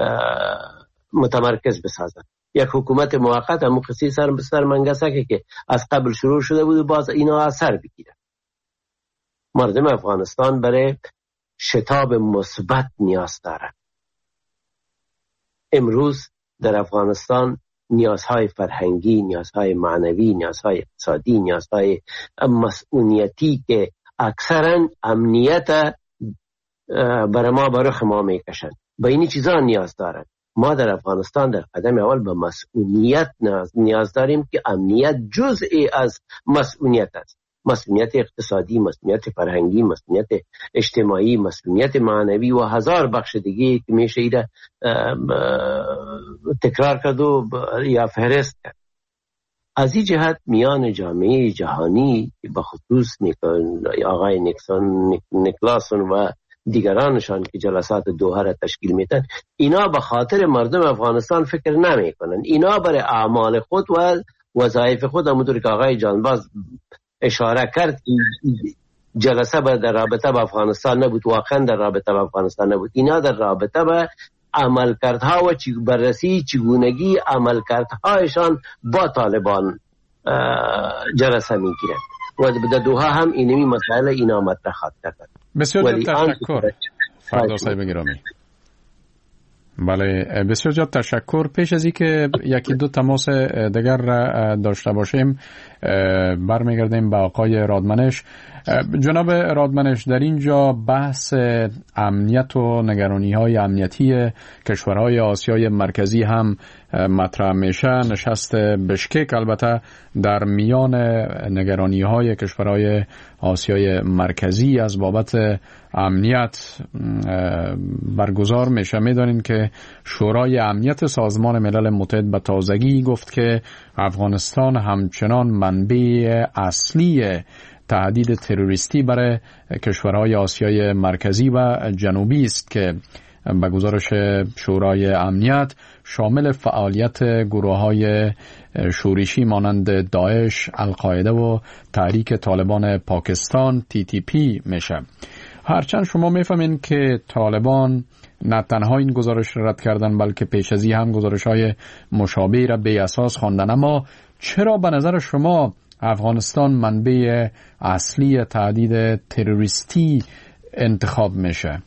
F: متمرکز بسازن. یک حکومت موقت هم قصی سرمنگسه که از قبل شروع شده بود باز اینا اثر بگیره. مردم افغانستان برای شتاب مثبت نیاز دارن. امروز در افغانستان نیازهای فرهنگی، نیازهای معنوی، نیازهای اقتصادی، نیازهای مسئولیتی که اکثرا امنیت برای ما برخ ما میکشن به این چیزا نیاز دارن. ما در افغانستان در قدم اول به مسئولیت نیاز داریم که امنیت جزئی از مسئولیت است. مسئولیت اقتصادی، مسئولیت فرهنگی، مسئولیت اجتماعی، مسئولیت معنوی و هزار بخش دیگه که میشه ایده تکرار کرد و یا فهرست کرد. از این جهت میان جامعه جهانی به خصوص آقای نیکلاسون و دیگرانشان که جلسات دوحه را تشکیل میدن، اینا به خاطر مردم افغانستان فکر نمی کنن. اینا برای اعمال خود و وظایف خود، همونطور که آقای جانباز اشاره کرد، جلسه در رابطه با افغانستان نبود، واقعا در رابطه با افغانستان نبود. اینا در رابطه با عملکردها و بررسی چگونگی عملکردهایشان با طالبان جلسه میگیرند و در دوحه هم اینمی مسائل اینا مطرح خواهد کرد.
D: بسیار تشکر فردا صاحب گرامی. بله بسیار جان تشکر. پیش از اینکه یکی دو تماس دیگر را داشته باشیم برمیگردیم به آقای رادمنش. جناب رادمنش، در اینجا بحث امنیت و نگرانی‌های امنیتی کشورهای آسیای مرکزی هم مطرح میشه. نشست بشکک البته در میان نگرانی‌های کشورهای آسیای مرکزی از بابت امنیت برگزار میشه. میدانین که شورای امنیت سازمان ملل متحد به تازگی گفت که افغانستان همچنان منبع اصلی تهدید تروریستی برای کشورهای آسیای مرکزی و جنوبی است که به گزارش شورای امنیت شامل فعالیت گروه‌های شورشی مانند داعش، القاعده و تحریک طالبان پاکستان TTP میشه. هرچند شما میفهمین که طالبان نه تنها این گزارش را رد کردن بلکه پیش از این هم گزارش‌های مشابهی را بی اساس خواندن، اما چرا به نظر شما افغانستان منبع اصلی تهدید تروریستی انتخاب میشه؟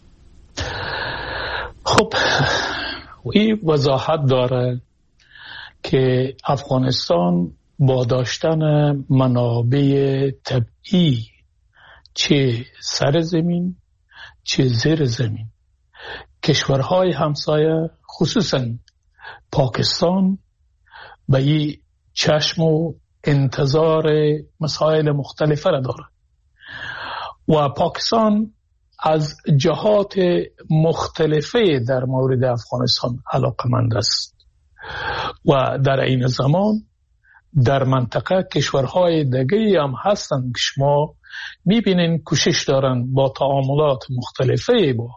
G: خب این وضاحت داره که افغانستان با داشتن منابع طبیعی چه سر زمین چه زیر زمین، کشورهای همسایه خصوصا پاکستان به این چشم و انتظار مسائل مختلفه را داره و پاکستان از جهات مختلفه در مورد افغانستان علاقمند است و در این زمان در منطقه کشورهای دیگه هم هستند که شما میبینین کوشش دارن با تعاملات مختلفه با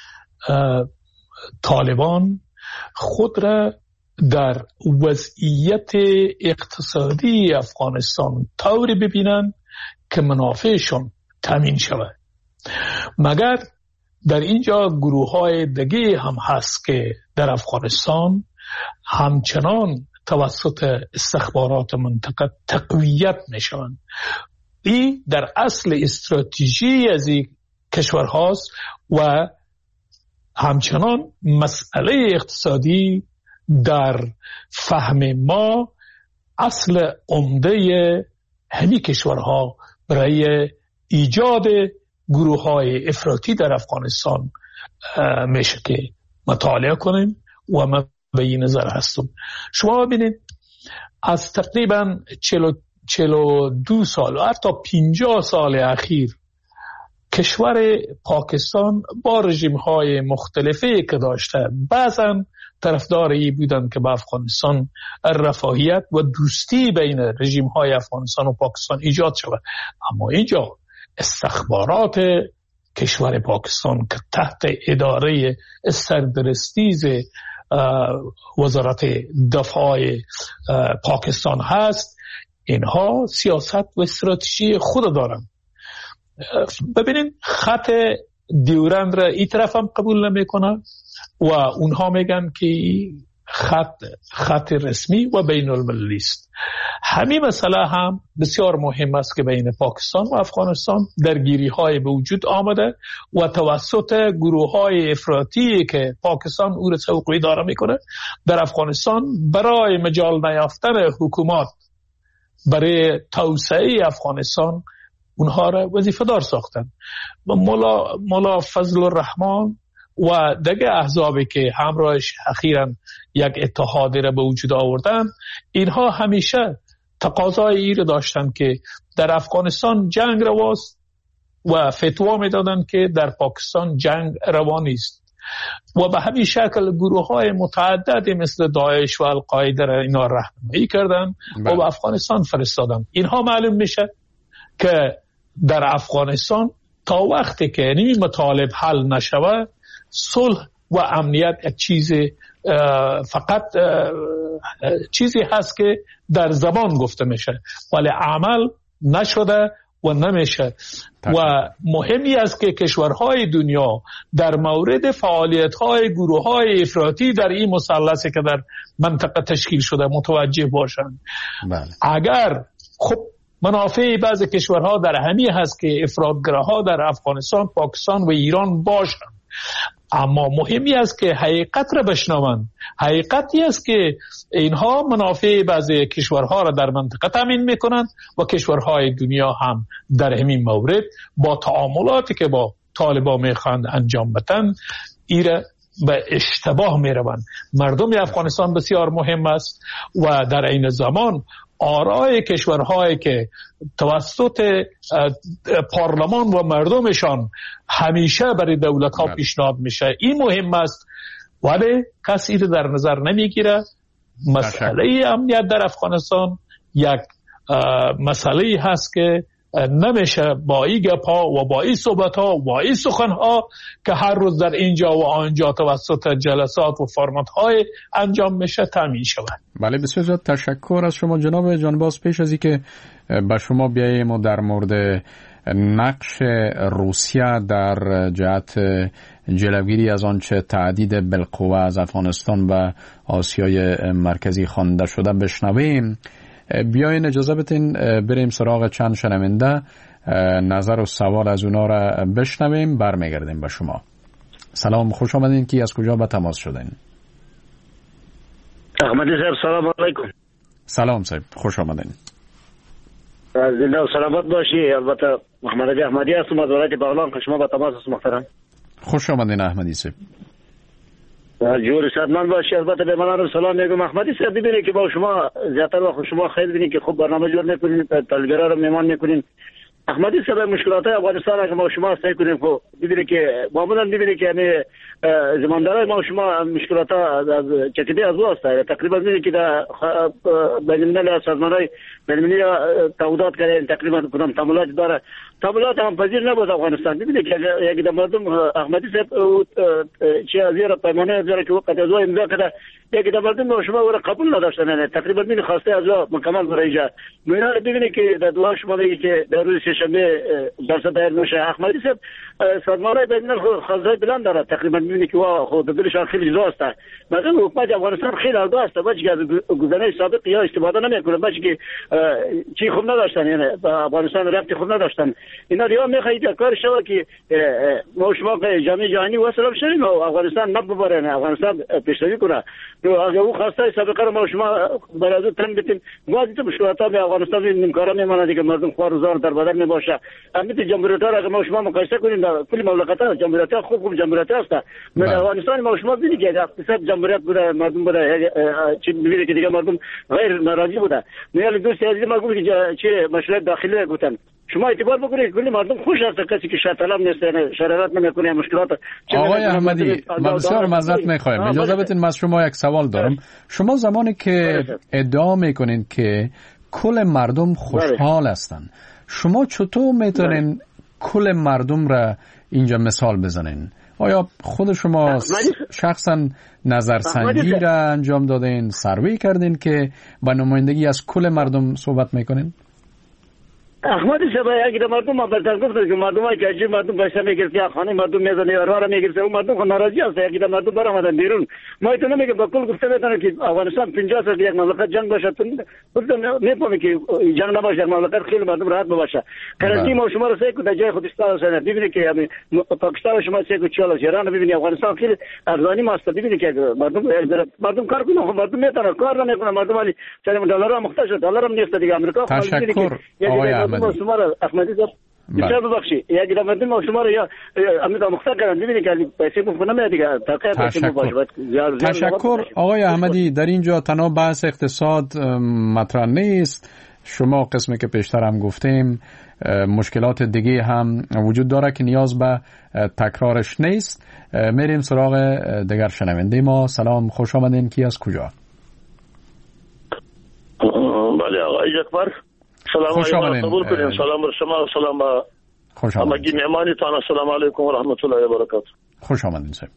G: طالبان خود را در وضعیت اقتصادی افغانستان طوری ببینن که منافعشون تامین شود. مگر در اینجا گروه های دیگه هم هست که در افغانستان همچنان توسط استخبارات منطقه تقویت میشوند. این در اصل استراتژی از این کشور هاست و همچنان مسئله اقتصادی در فهم ما اصل عمده همین کشورها برای ایجاد گروه‌های افراطی در افغانستان میشه که مطالعه کنیم و من به این نظر هستم. شما ببینید از تقریبا 42 سال و حتی 50 سال اخیر کشور پاکستان با رژیم‌های مختلفی که داشته بعضا طرفداری بودن که به افغانستان رفاهیت و دوستی بین رژیم‌های افغانستان و پاکستان ایجاد شود، اما اینجا استخبارات کشور پاکستان که تحت اداره سردرستیز وزارت دفاع پاکستان هست، اینها سیاست و استراتژی خود دارن. ببینید خط دیورند را این طرف هم قبول نمیکنن و اونها میگن که خط رسمی و بین المللی است. همین مسئله هم بسیار مهم است که بین پاکستان و افغانستان درگیری های به وجود آمده و توسط گروه های افراطی که پاکستان او را سوقی داره میکنه در افغانستان برای مجال نیافتن حکومت برای توسعه افغانستان اونها را وظیفه دار ساختن. مولا فضل الرحمن و دیگه احزابی که همراهش اخیراً یک اتحادی را به وجود آوردن، اینها همیشه تقاضای این را داشتن که در افغانستان جنگ رواست و فتوا میدادن که در پاکستان جنگ روا نیست و به همین شکل گروه های متعددی مثل داعش و القاعده را اینا راهنمایی کردن و به افغانستان فرستادن. اینها معلوم میشه که در افغانستان تا وقتی که این مطالب حل نشود صلح و امنیت یک چیز فقط چیزی هست که در زبان گفته میشه ولی عمل نشده و نمیشه و مهمی است که کشورهای دنیا در مورد فعالیت‌های گروه‌های افراطی در این مثلثی که در منطقه تشکیل شده متوجه باشند. اگر خب منافع بعض کشورها در همین هست که افراطگراها در افغانستان، پاکستان و ایران باشند، اما مهمی است که حقیقت را بشنوند. حقیقتی است که اینها منافع بعضی کشورها را در منطقه تامین میکنند و کشورهای دنیا هم در همین مورد با تعاملاتی که با طالبان میخواهند انجام بدن ایره به اشتباه میروند. مردم افغانستان بسیار مهم است و در این زمان آرای کشورهایی که توسط پارلمان و مردمشان همیشه برای دولت ها پیشنهاد میشه این مهم است ولی کسی رو در نظر نمیگیره. مسئله امنیت در افغانستان یک مسئله هست که نمیشه با این گپا و با این صحبت ها و این سخن ها که هر روز در اینجا و آنجا توسط جلسات و فرمت های انجام میشه تامین شود.
D: بله بسیار زیاد تشکر از شما جناب جانباز. پیش از اینکه با شما بیاییم و در مورد نقش روسیه در جهت جلوگیری از آنچه تعدید بالقوه از افغانستان و آسیای مرکزی خوانده شده بشنویم، بیاین اجازه بدین بریم سراغ چند شنونده نظر و سوال از اونا را بشنویم، برمیگردیم به شما. سلام، خوش آمدین. کی از کجا به تماس شدین؟
K: احمدی صاحب سلام علیکم.
D: سلام صاحب، خوش آمدین.
K: زنده و سلامت باشی. البته محمد احمدی هستم از ولایت بغلان که شما به تماس هست محترم.
D: خوش آمدین احمدی صاحب.
K: جور صدمن باشی. البته به منم سلام میگم. احمدی صاحب ببینید که با شما زیادتر وقت شما خیلی ببینید که خوب برنامه جور میکنین، طالبگرا رو میمان میکنین. احمدی صاحب مشکلات افغانستان که ما شما سعی کنیم خب ببینید که معمولا ببینید که یعنی زماندارای ما شما مشکلات از چکیده از واسطه تقریبا ببینید که در بین الملل سازمان‌های بین المللی تعهدات کردن تقریبا کدام تعاملات داره. تعاملات هم پذیر نبود افغانستان. ببینید که یک مردم احمدی صاحب چه از یه پیمانه از که وقت از امضا کرده یک مردم شما رو قبول نداشتن تقریبا ببینید خواسته از مکمل برایجا مینا ببینید که در دعا شما میگه که در روز سه‌شنبه جلسه دایر میشه. احمدی صاحب سازمان‌های بین الملل خاصه بلند داره تقریبا ببینید که خود دلشان خیلی راست است. مثلا حکومت افغانستان خیلی راست است بچه که گزینه سابق یا استفاده نمیکنه بچه که چی خوب نداشتن یعنی افغانستان رفتی خوب نداشتن اینا ریا میخواهید کار شود که ما شما جامعه جهانی وصل بشیم و افغانستان نببرن، افغانستان پیشروی کنه. تو اگه او خواسته سابقه رو ما شما برای تن بتین واجد مشکلات به افغانستان نیمکارا میمونه دیگه، مردم خوارزار در بدر میباشه. امیت جمهوریت را اگه ما شما مقایسه کنیم در کل مملکت‌ها جمهوریت خوب جمهوریت است. من افغانستان ما شما ببینید که اقتصاد جمهوریت بوده، مردم بوده چی ببینید که دیگه مردم غیر ناراضی بوده. میال دوست عزیز ما گفت که چه مشکلات داخلی گفتن. شما اعتبار بکنید کلی مردم خوش است، کسی که شرط طلب نیست، شرارت نمیکنه، مشکلات.
D: آقای احمدی بسیار معذرت میخوایم، اجازه بدین من از شما یک سوال دارم. شما زمانی که ادعا میکنین که کل مردم خوشحال هستند، شما چطور میتونین کل مردم را اینجا مثال بزنین؟ آیا خود شما شخصا نظرسنجی را انجام دادین، سروی کردین که با نمایندگی از کل مردم صحبت میکنین؟
K: احمد شبا اگر مردم ما برتر گفت که مردم که عجیب مردم پیسه میگیرن، خانه مردم میزنه، یارا میگیرن، اون مردم ناراضی است. اگر مردم برآمدن بیرون، ما ایتونه میگه با کل گفته میتونه که افغانستان 50 سال یک مملکت جنگ باشه، خودت میفهمی که جنگ نباشه، مملکت خیلی مردم راحت باشه. کرنسی ما شما رو سه کو در جای خودش استاد ببینید که پاکستان شما سه کو 40 ایران ببینید، افغانستان خیلی ارزانی ماست. ببینید که مردم کار کنه، مردم میتونه کار نمیکنه، مردم ولی چند دلار محتاج، دلار هم نیست دیگه. امریکا
D: تشکر آقای احمدی.
K: شما را احمدی صاحب بسیار ببخشید، یک مردم شما را یا امید مختار کردن، ببینید که پیسه مفهوم دیگه
D: تشکر آقای احمدی. در اینجا تنها بحث اقتصاد مطرح نیست، شما قسمی که پیشتر هم گفتیم مشکلات دیگه هم وجود داره که نیاز به تکرارش نیست. میریم سراغ دیگر شنونده ما. سلام، خوش آمدین، کی از کجا؟
L: بله آقای جعفر، سلام علیکم، قبول کنین. سلام بر شما و سلام با همگی مهمانتان. السلام علیکم و رحمت الله و برکاته.
D: خوش آمدین صاحب.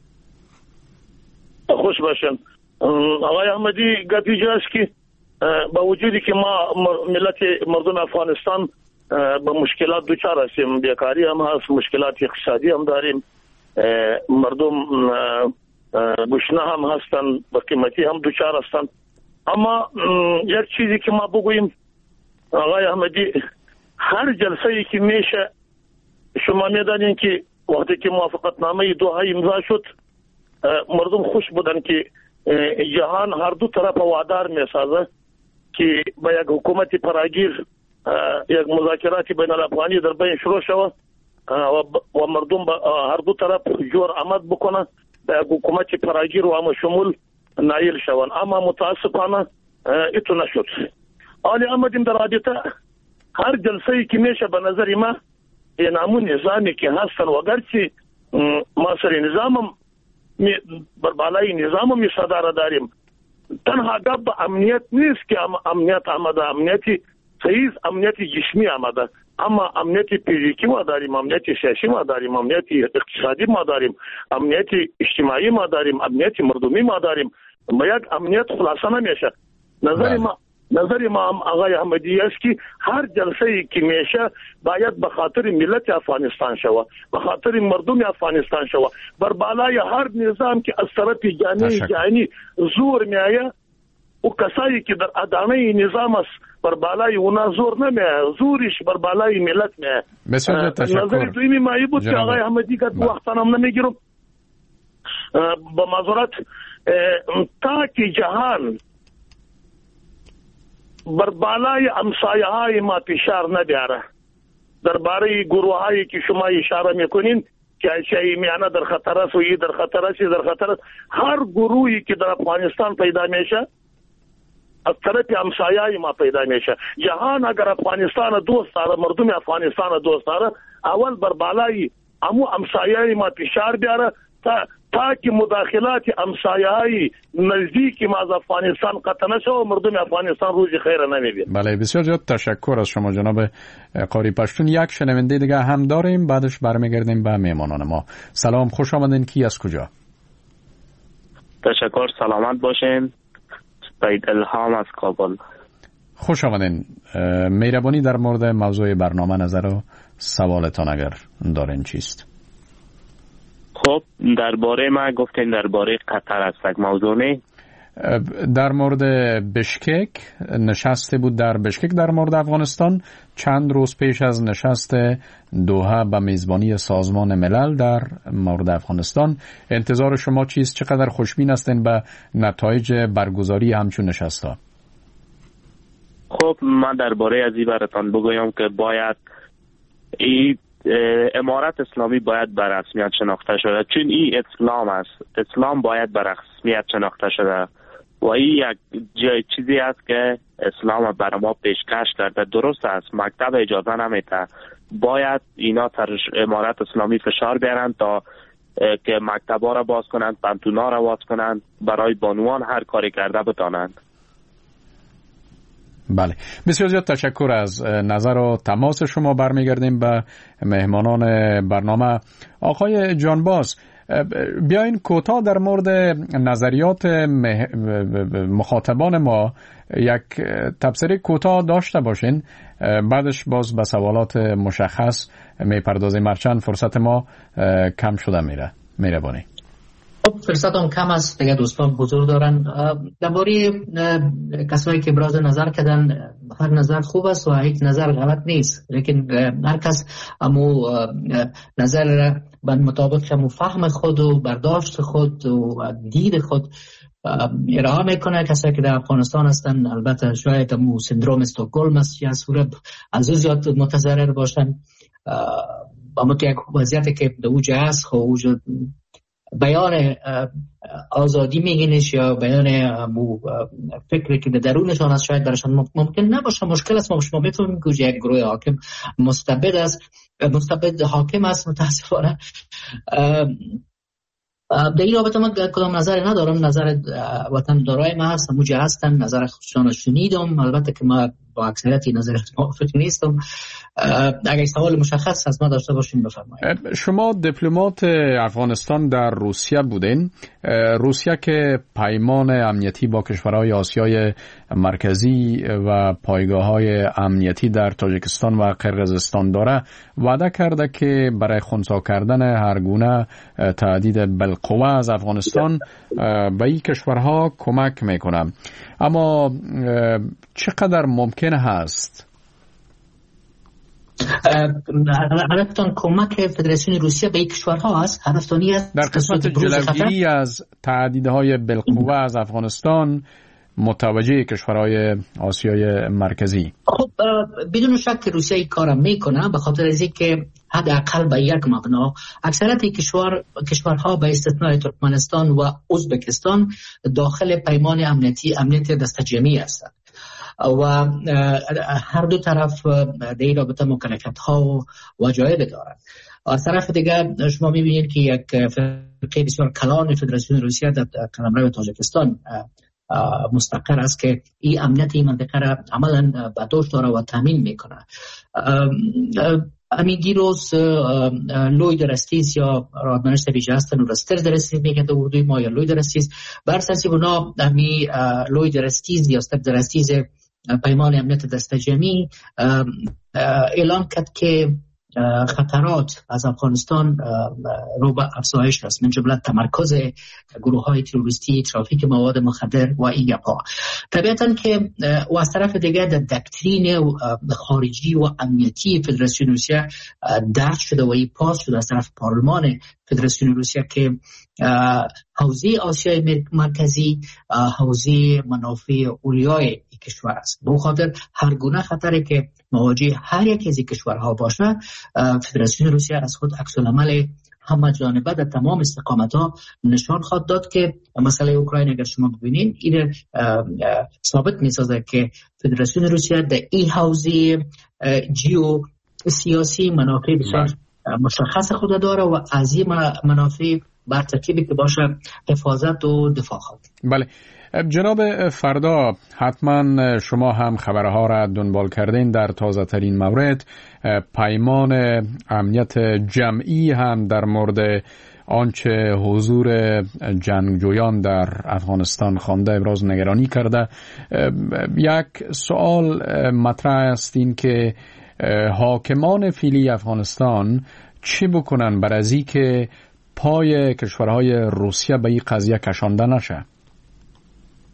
L: خوش باشین. آقای احمدی گپی جاست که با وجودی که ما ملت مردم افغانستان با مشکلات دوچار هستیم، بیکاری هم هست، مشکلات اقتصادی هم داریم، مردم گشنه هم هستن، با قیمتی هم دوچار هستن. اما یک چیزی که ما بگوییم آقای احمدی، هر جلسه ای که میشه شما میدانین که وقتی که موافقتنامه دوحه امضا شد مردم خوش بودن که جهان هر دو طرف وادار میسازه که با یک حکومت فراگیر یک مذاکرات بین الافغانی در بین شروع شود و مردم هر دو طرف جور آمد بکنه به یک حکومت فراگیر و شمول نایل شوند. اما متاسفانه ایتو نشد. آلی احمدیم در رابطه هر جلسه ای که میشه به نظر ما اینامون نظامی که هستن و گرچه ما سر نظامم بر بالای نظامم می صداره داریم، تنها گپ به امنیت نیست که امنیت آمده، امنیتی صحیح امنیتی جسمی آمده، اما امنیتی فیزیکی ما داریم، امنیتی سیاسی ما داریم، امنیتی اقتصادی ما داریم، امنیتی اجتماعی ما داریم، امنیتی مردمی ما داریم. با یک امنیت خلاصه نمیشه. نظر ما آقای احمدی است که هر جلسه ای که میشه باید به خاطر ملت افغانستان شود، به خاطر مردم افغانستان شود، بر بالای هر نظام که از طرف جانی زور میایه و کسایی که در ادامه نظام است بر بالای اونا زور نمیایه، زورش بر بالای ملت میایه.
D: بسیار تشکر.
L: نظر دویمی مایی بود که آقای احمدی که وقتا هم نمیگیرم با معذرت تا که جهان بر بالای امسایه های ما فشار نبیاره درباره گروه هایی که شما اشاره میکنین که میانه در خطر است و ای در خطر است، هر گروهی که در افغانستان پیدا میشه از طرف امسایه ما پیدا میشه. جهان اگر افغانستان دوست داره، مردم افغانستان دوست داره، اول بر بالای امو امسایه ما فشار بیاره تا که مداخلات امسایه‌های نزدیک ما از افغانستان قطع نشه و مردم افغانستان روز خیر نمیبینه.
D: بله بسیار زیاد تشکر از شما جناب قاری پشتون. یک شنونده دیگه هم داریم، بعدش برمیگردیم به مهمانان ما. سلام، خوش آمدین، کی از کجا؟
M: تشکر، سلامت باشین. سید الهام از کابل.
D: خوش آمدین. مهربانی در مورد موضوع برنامه نظر و سوالتان اگر دارین چیست؟
M: خب درباره ما گفتین درباره قطر است موضوع نه؟
D: در مورد بشکک نشسته بود در بشکک در مورد افغانستان چند روز پیش از نشست دوحه به میزبانی سازمان ملل در مورد افغانستان. انتظار شما چیست؟ چقدر خوشبین هستین به نتایج برگزاری همچون نشست‌ها؟
M: خب من درباره از این براتان بگویم که باید این امارت اسلامی باید به رسمیت شناخته شده، چون این اسلام است. اسلام باید به رسمیت شناخته شده و این یک چیزی است که اسلام برای ما پیشکش کرده. درست است مکتب اجازه نمیده، باید اینا تر امارت اسلامی فشار بیارن تا که مکتبا را باز کنند، پانتونا را باز کنند، برای بانوان هر کاری کرده بتانند.
D: بله، بسیار زیاد تشکر از نظر و تماس شما. برمیگردیم به مهمانان برنامه. آقای جانباز، بیاین کوتاه در مورد نظریات مخاطبان ما یک تبصره کوتاه داشته باشین، بعدش باز به سوالات مشخص میپردازیم. مرچند فرصت ما کم شده میره بانی.
E: فرصت هم کم است دیگه، دوستان حضور دارن. درباره کسایی که ابراز نظر کردن، هر نظر خوب است و یک نظر غلط نیست، لیکن هر کس امو نظر به مطابق امو فهم خود و برداشت خود و دید خود ارائه میکنه. کسایی که در افغانستان هستن البته شاید امو سندروم استکهلم است یا صورت از او زیاد متضرر باشن. اما که یک وضعیتی که در اوجه هست، خب اوجه بیان آزادی میگینش یا بیان فکری که درونشان است شاید برشان ممکن نباشه، مشکل است. ما شما میتونیم که یک گروه حاکم مستبد است، مستبد حاکم است متاسفانه. در این رابطه من کدام نظری ندارم، نظر وطن دارای ما هست، موجه هستن، نظر خودشان شنیدم. البته که ما با اکثریت نظر موافق نیستم. اگر سوال مشخص از ما داشته باشین بفرمایید.
D: شما دیپلمات افغانستان در روسیه بودین. روسیه که پیمان امنیتی با کشورهای آسیای مرکزی و پایگاه‌های امنیتی در تاجیکستان و قرقیزستان داره، وعده کرده که برای خنثی کردن هر گونه تهدید بالقوه از افغانستان به این کشورها کمک میکنه. اما چقدر ممکن هست؟
E: هدفتان کمک فدراسیون روسیه به این کشورها است. هدفتانی است
D: در قسمت جلوگیری از تهدیدهای بالقوه از افغانستان متوجه کشورهای آسیای مرکزی.
E: خب بدون شک روسیه این کارم میکنه، به خاطر از اینکه حداقل به یک مبنا اکثریت کشورها به استثنای ترکمنستان و ازبکستان داخل پیمان امنیتی دستجمعی هستند و هر دو طرف در این رابطه مکلفیت ها و وجایب دارند. از طرف دیگر شما میبینید که یک فرقه بسیار کلان فدراسیون روسیه در قلمرو تاجیکستان مستقر است که این امنیت این منطقه را عملا به دوش داره و تامین میکنه. همین دیروز لوی درستیز یا رادمنشت ویژه هستن و رستر درستیز میگن در اردوی ما یا لوی درستیز، بر اساس اونا همین لوی درستیز یا استر درستیز پیمان امنیت دستجمعی اعلان کرد که خطرات از افغانستان رو به افزایش است، من جمله تمرکز گروه های تروریستی، ترافیک مواد مخدر و این گپا. طبیعتا که و از طرف دیگه در دکترین خارجی و امنیتی فدراسیون روسیه درج شده و این پاس شده از طرف پارلمان فدراسیون روسیه که حوزه آسیای مرکزی حوزه منافع اولیای کشور است. به خاطر هر گونه خطری که مواجه هر یک از این کشورها باشه، فدراسیون روسیه از خود عکس العمل همه جانبه در تمام استقامت‌ها نشان خواهد داد که مسئله اوکراین اگر شما ببینید این ثابت می‌سازه که فدراسیون روسیه در این حوزه جیو سیاسی منافع بسیار مشخص خود داره و از این منافع بر ترتیبی که باشه حفاظت و دفاع خواهد.
D: بله جناب فردا، حتما شما هم خبرها را دنبال کردین. در تازه ترین مورد پیمان امنیت جمعی هم در مورد آنچه حضور جنگجویان در افغانستان خوانده ابراز نگرانی کرده. یک سوال مطرح است این که حاکمان فعلی افغانستان چی بکنن برای از این که پای کشورهای روسیه به این قضیه کشانده نشه؟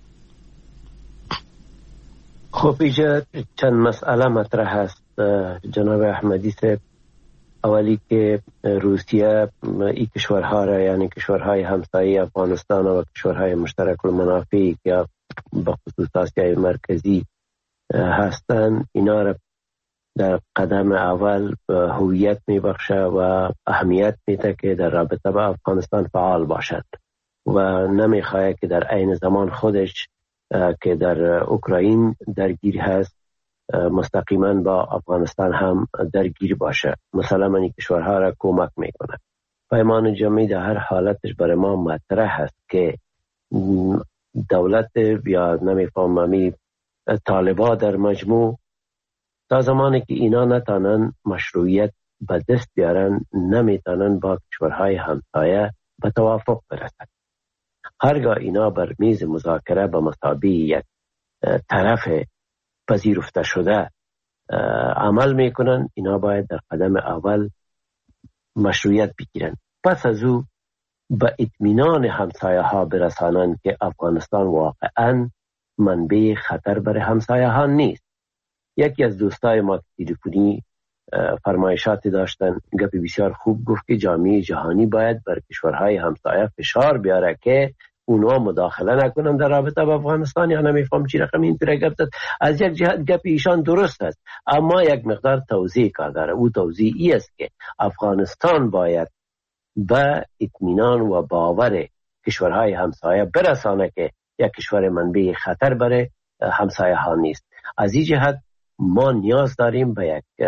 F: خب اینجا چند مسئله مطرح هست جناب احمدی صاحب. اولی که روسیه این کشورها را، یعنی کشورهای همسایه افغانستان و کشورهای مشترک المنافع که به خصوص آسیای مرکزی هستند، اینا را در قدم اول هویت میبخشه و اهمیت میده که در رابطه با افغانستان فعال باشد و نمیخواه که در عین زمان خودش که در اوکراین درگیر هست مستقیما با افغانستان هم درگیر باشه. مثلا من این کشورها را کمک میکنه. پیمان جمعی در هر حالتش برای ما مطرح هست که دولت یا نمیفهممی طالبا در مجموع تا زمانی که اینا نتانن مشروعیت به دست بیارن نمیتونن با کشورهای همسایه به توافق برسن. هرگاه اینا بر میز مذاکره به مثابه یک طرف پذیرفته شده عمل میکنن، اینا باید در قدم اول مشروعیت بگیرن. پس از او به اطمینان همسایه ها برسانن که افغانستان واقعا منبع خطر برای همسایه ها نیست. یکی از دوستای ما تلفنی فرمایشاتی داشتن، گپی بسیار خوب گفت که جامعه جهانی باید بر کشورهای همسایه فشار بیاره که اونها مداخله نکنن در رابطه با افغانستان. یا نمیفهم چی رقم اینطوره گپ داد. از یک جهت گپ ایشان درست است، اما یک مقدار توضیح کار داره. او توضیح ای است که افغانستان باید به اطمینان و باور کشورهای همسایه برسانه که یک کشور منبع خطر برای همسایه ها نیست. از این جهت ما نیاز داریم به یک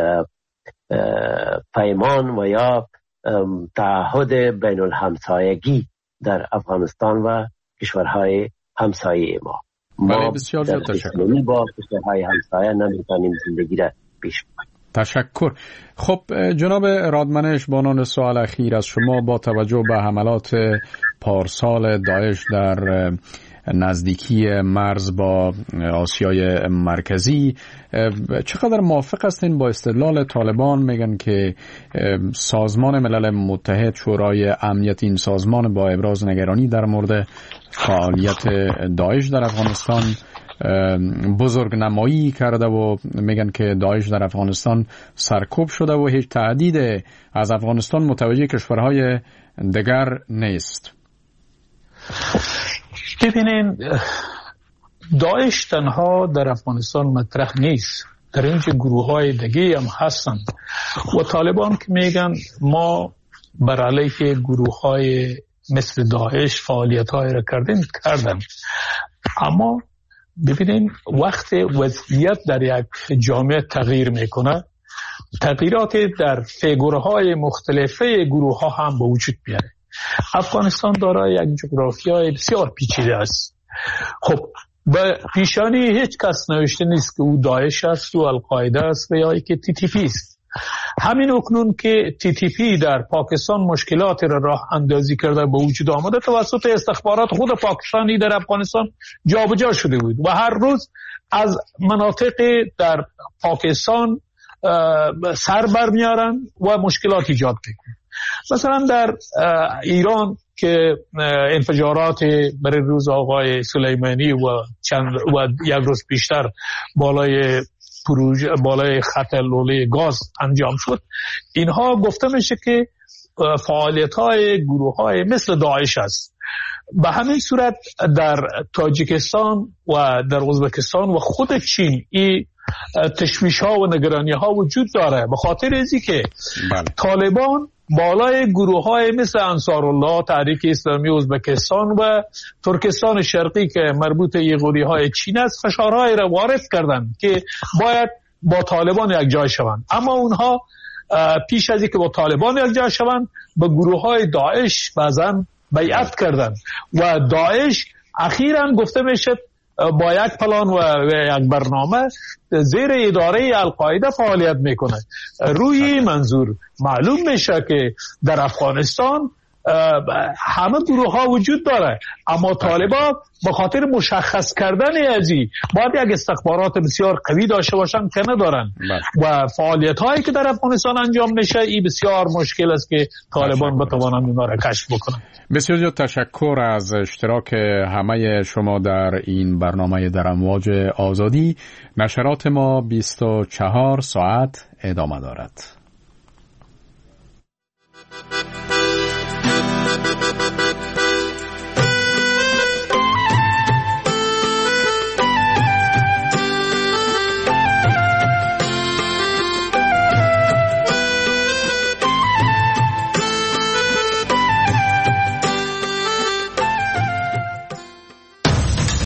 F: پیمان و یا تعهد بین الهمسایگی در افغانستان و کشورهای همسایه ما. ما
D: بسیار
F: در
D: تشکر.
F: با کشورهای همسایه نمیتونیم زندگی را پیش بریم.
D: تشکر. خب جناب رادمنش، بانان سوال اخیر از شما، با توجه به حملات پارسال داعش در نزدیکی مرز با آسیای مرکزی، چقدر موافق هستین با استدلال طالبان؟ میگن که سازمان ملل متحد، شورای امنیت این سازمان، با ابراز نگرانی در مورد فعالیت داعش در افغانستان بزرگ نمایی کرده و میگن که داعش در افغانستان سرکوب شده و هیچ تهدید از افغانستان متوجه کشورهای دیگر نیست.
G: ببینین، داعش تنها در افغانستان مطرح نیست، در اینجا گروه های دیگه هم هستن و طالبان که میگن ما بر علیه گروه های مثل داعش فعالیت های را کردن. اما ببینین وقت وضعیت در یک جامعه تغییر میکنه، تغییرات در فیگورهای مختلفه گروه ها هم به وجود میاره. افغانستان دارای یک جغرافیای بسیار پیچیده است. خب به پیشانی هیچ کس نوشته نیست که او داعش است و القاعده است و یا که TTP است. همین اکنون که TTP در پاکستان مشکلات را راه اندازی کرده به وجود آمده، توسط استخبارات خود پاکستانی در افغانستان جابجا شده بود و هر روز از مناطق در پاکستان سر برمیارن و مشکلات ایجاد میکنن. مثلا در ایران که انفجارات برای روز آقای سلیمانی و یک روز پیشتر بالای خط لوله گاز انجام شد، اینها گفته میشه که فعالیت های گروه های مثل داعش است. به همین صورت در تاجیکستان و در ازبکستان و خود چین این تشویش ها و نگرانی ها وجود داره، به خاطر اینکه که طالبان بالای گروه های مثل انصارالله، تحریک اسلامی ازبکستان و ترکستان شرقی که مربوط یغوری های چین است، فشارهای را وارد کردند که باید با طالبان یک جای شوند. اما اونها پیش از اینکه با طالبان یک جای شوند به گروه های داعش بعضا بیعت کردند و داعش اخیراً گفته میشه با یک پلان و یک برنامه زیر اداره القاعده فعالیت میکنه. روی منظور معلوم میشه که در افغانستان همه گروه ها وجود داره، اما طالبان به خاطر مشخص کردن ازی باید یک استخبارات بسیار قوی داشته باشن که ندارن و فعالیت هایی که در افغانستان انجام میشه این بسیار مشکل است که طالبان بتوانند اینا را کشف بکنن.
D: بسیار زیاد تشکر از اشتراک همه شما در این برنامه در امواج آزادی. نشرات ما 24 ساعت ادامه دارد.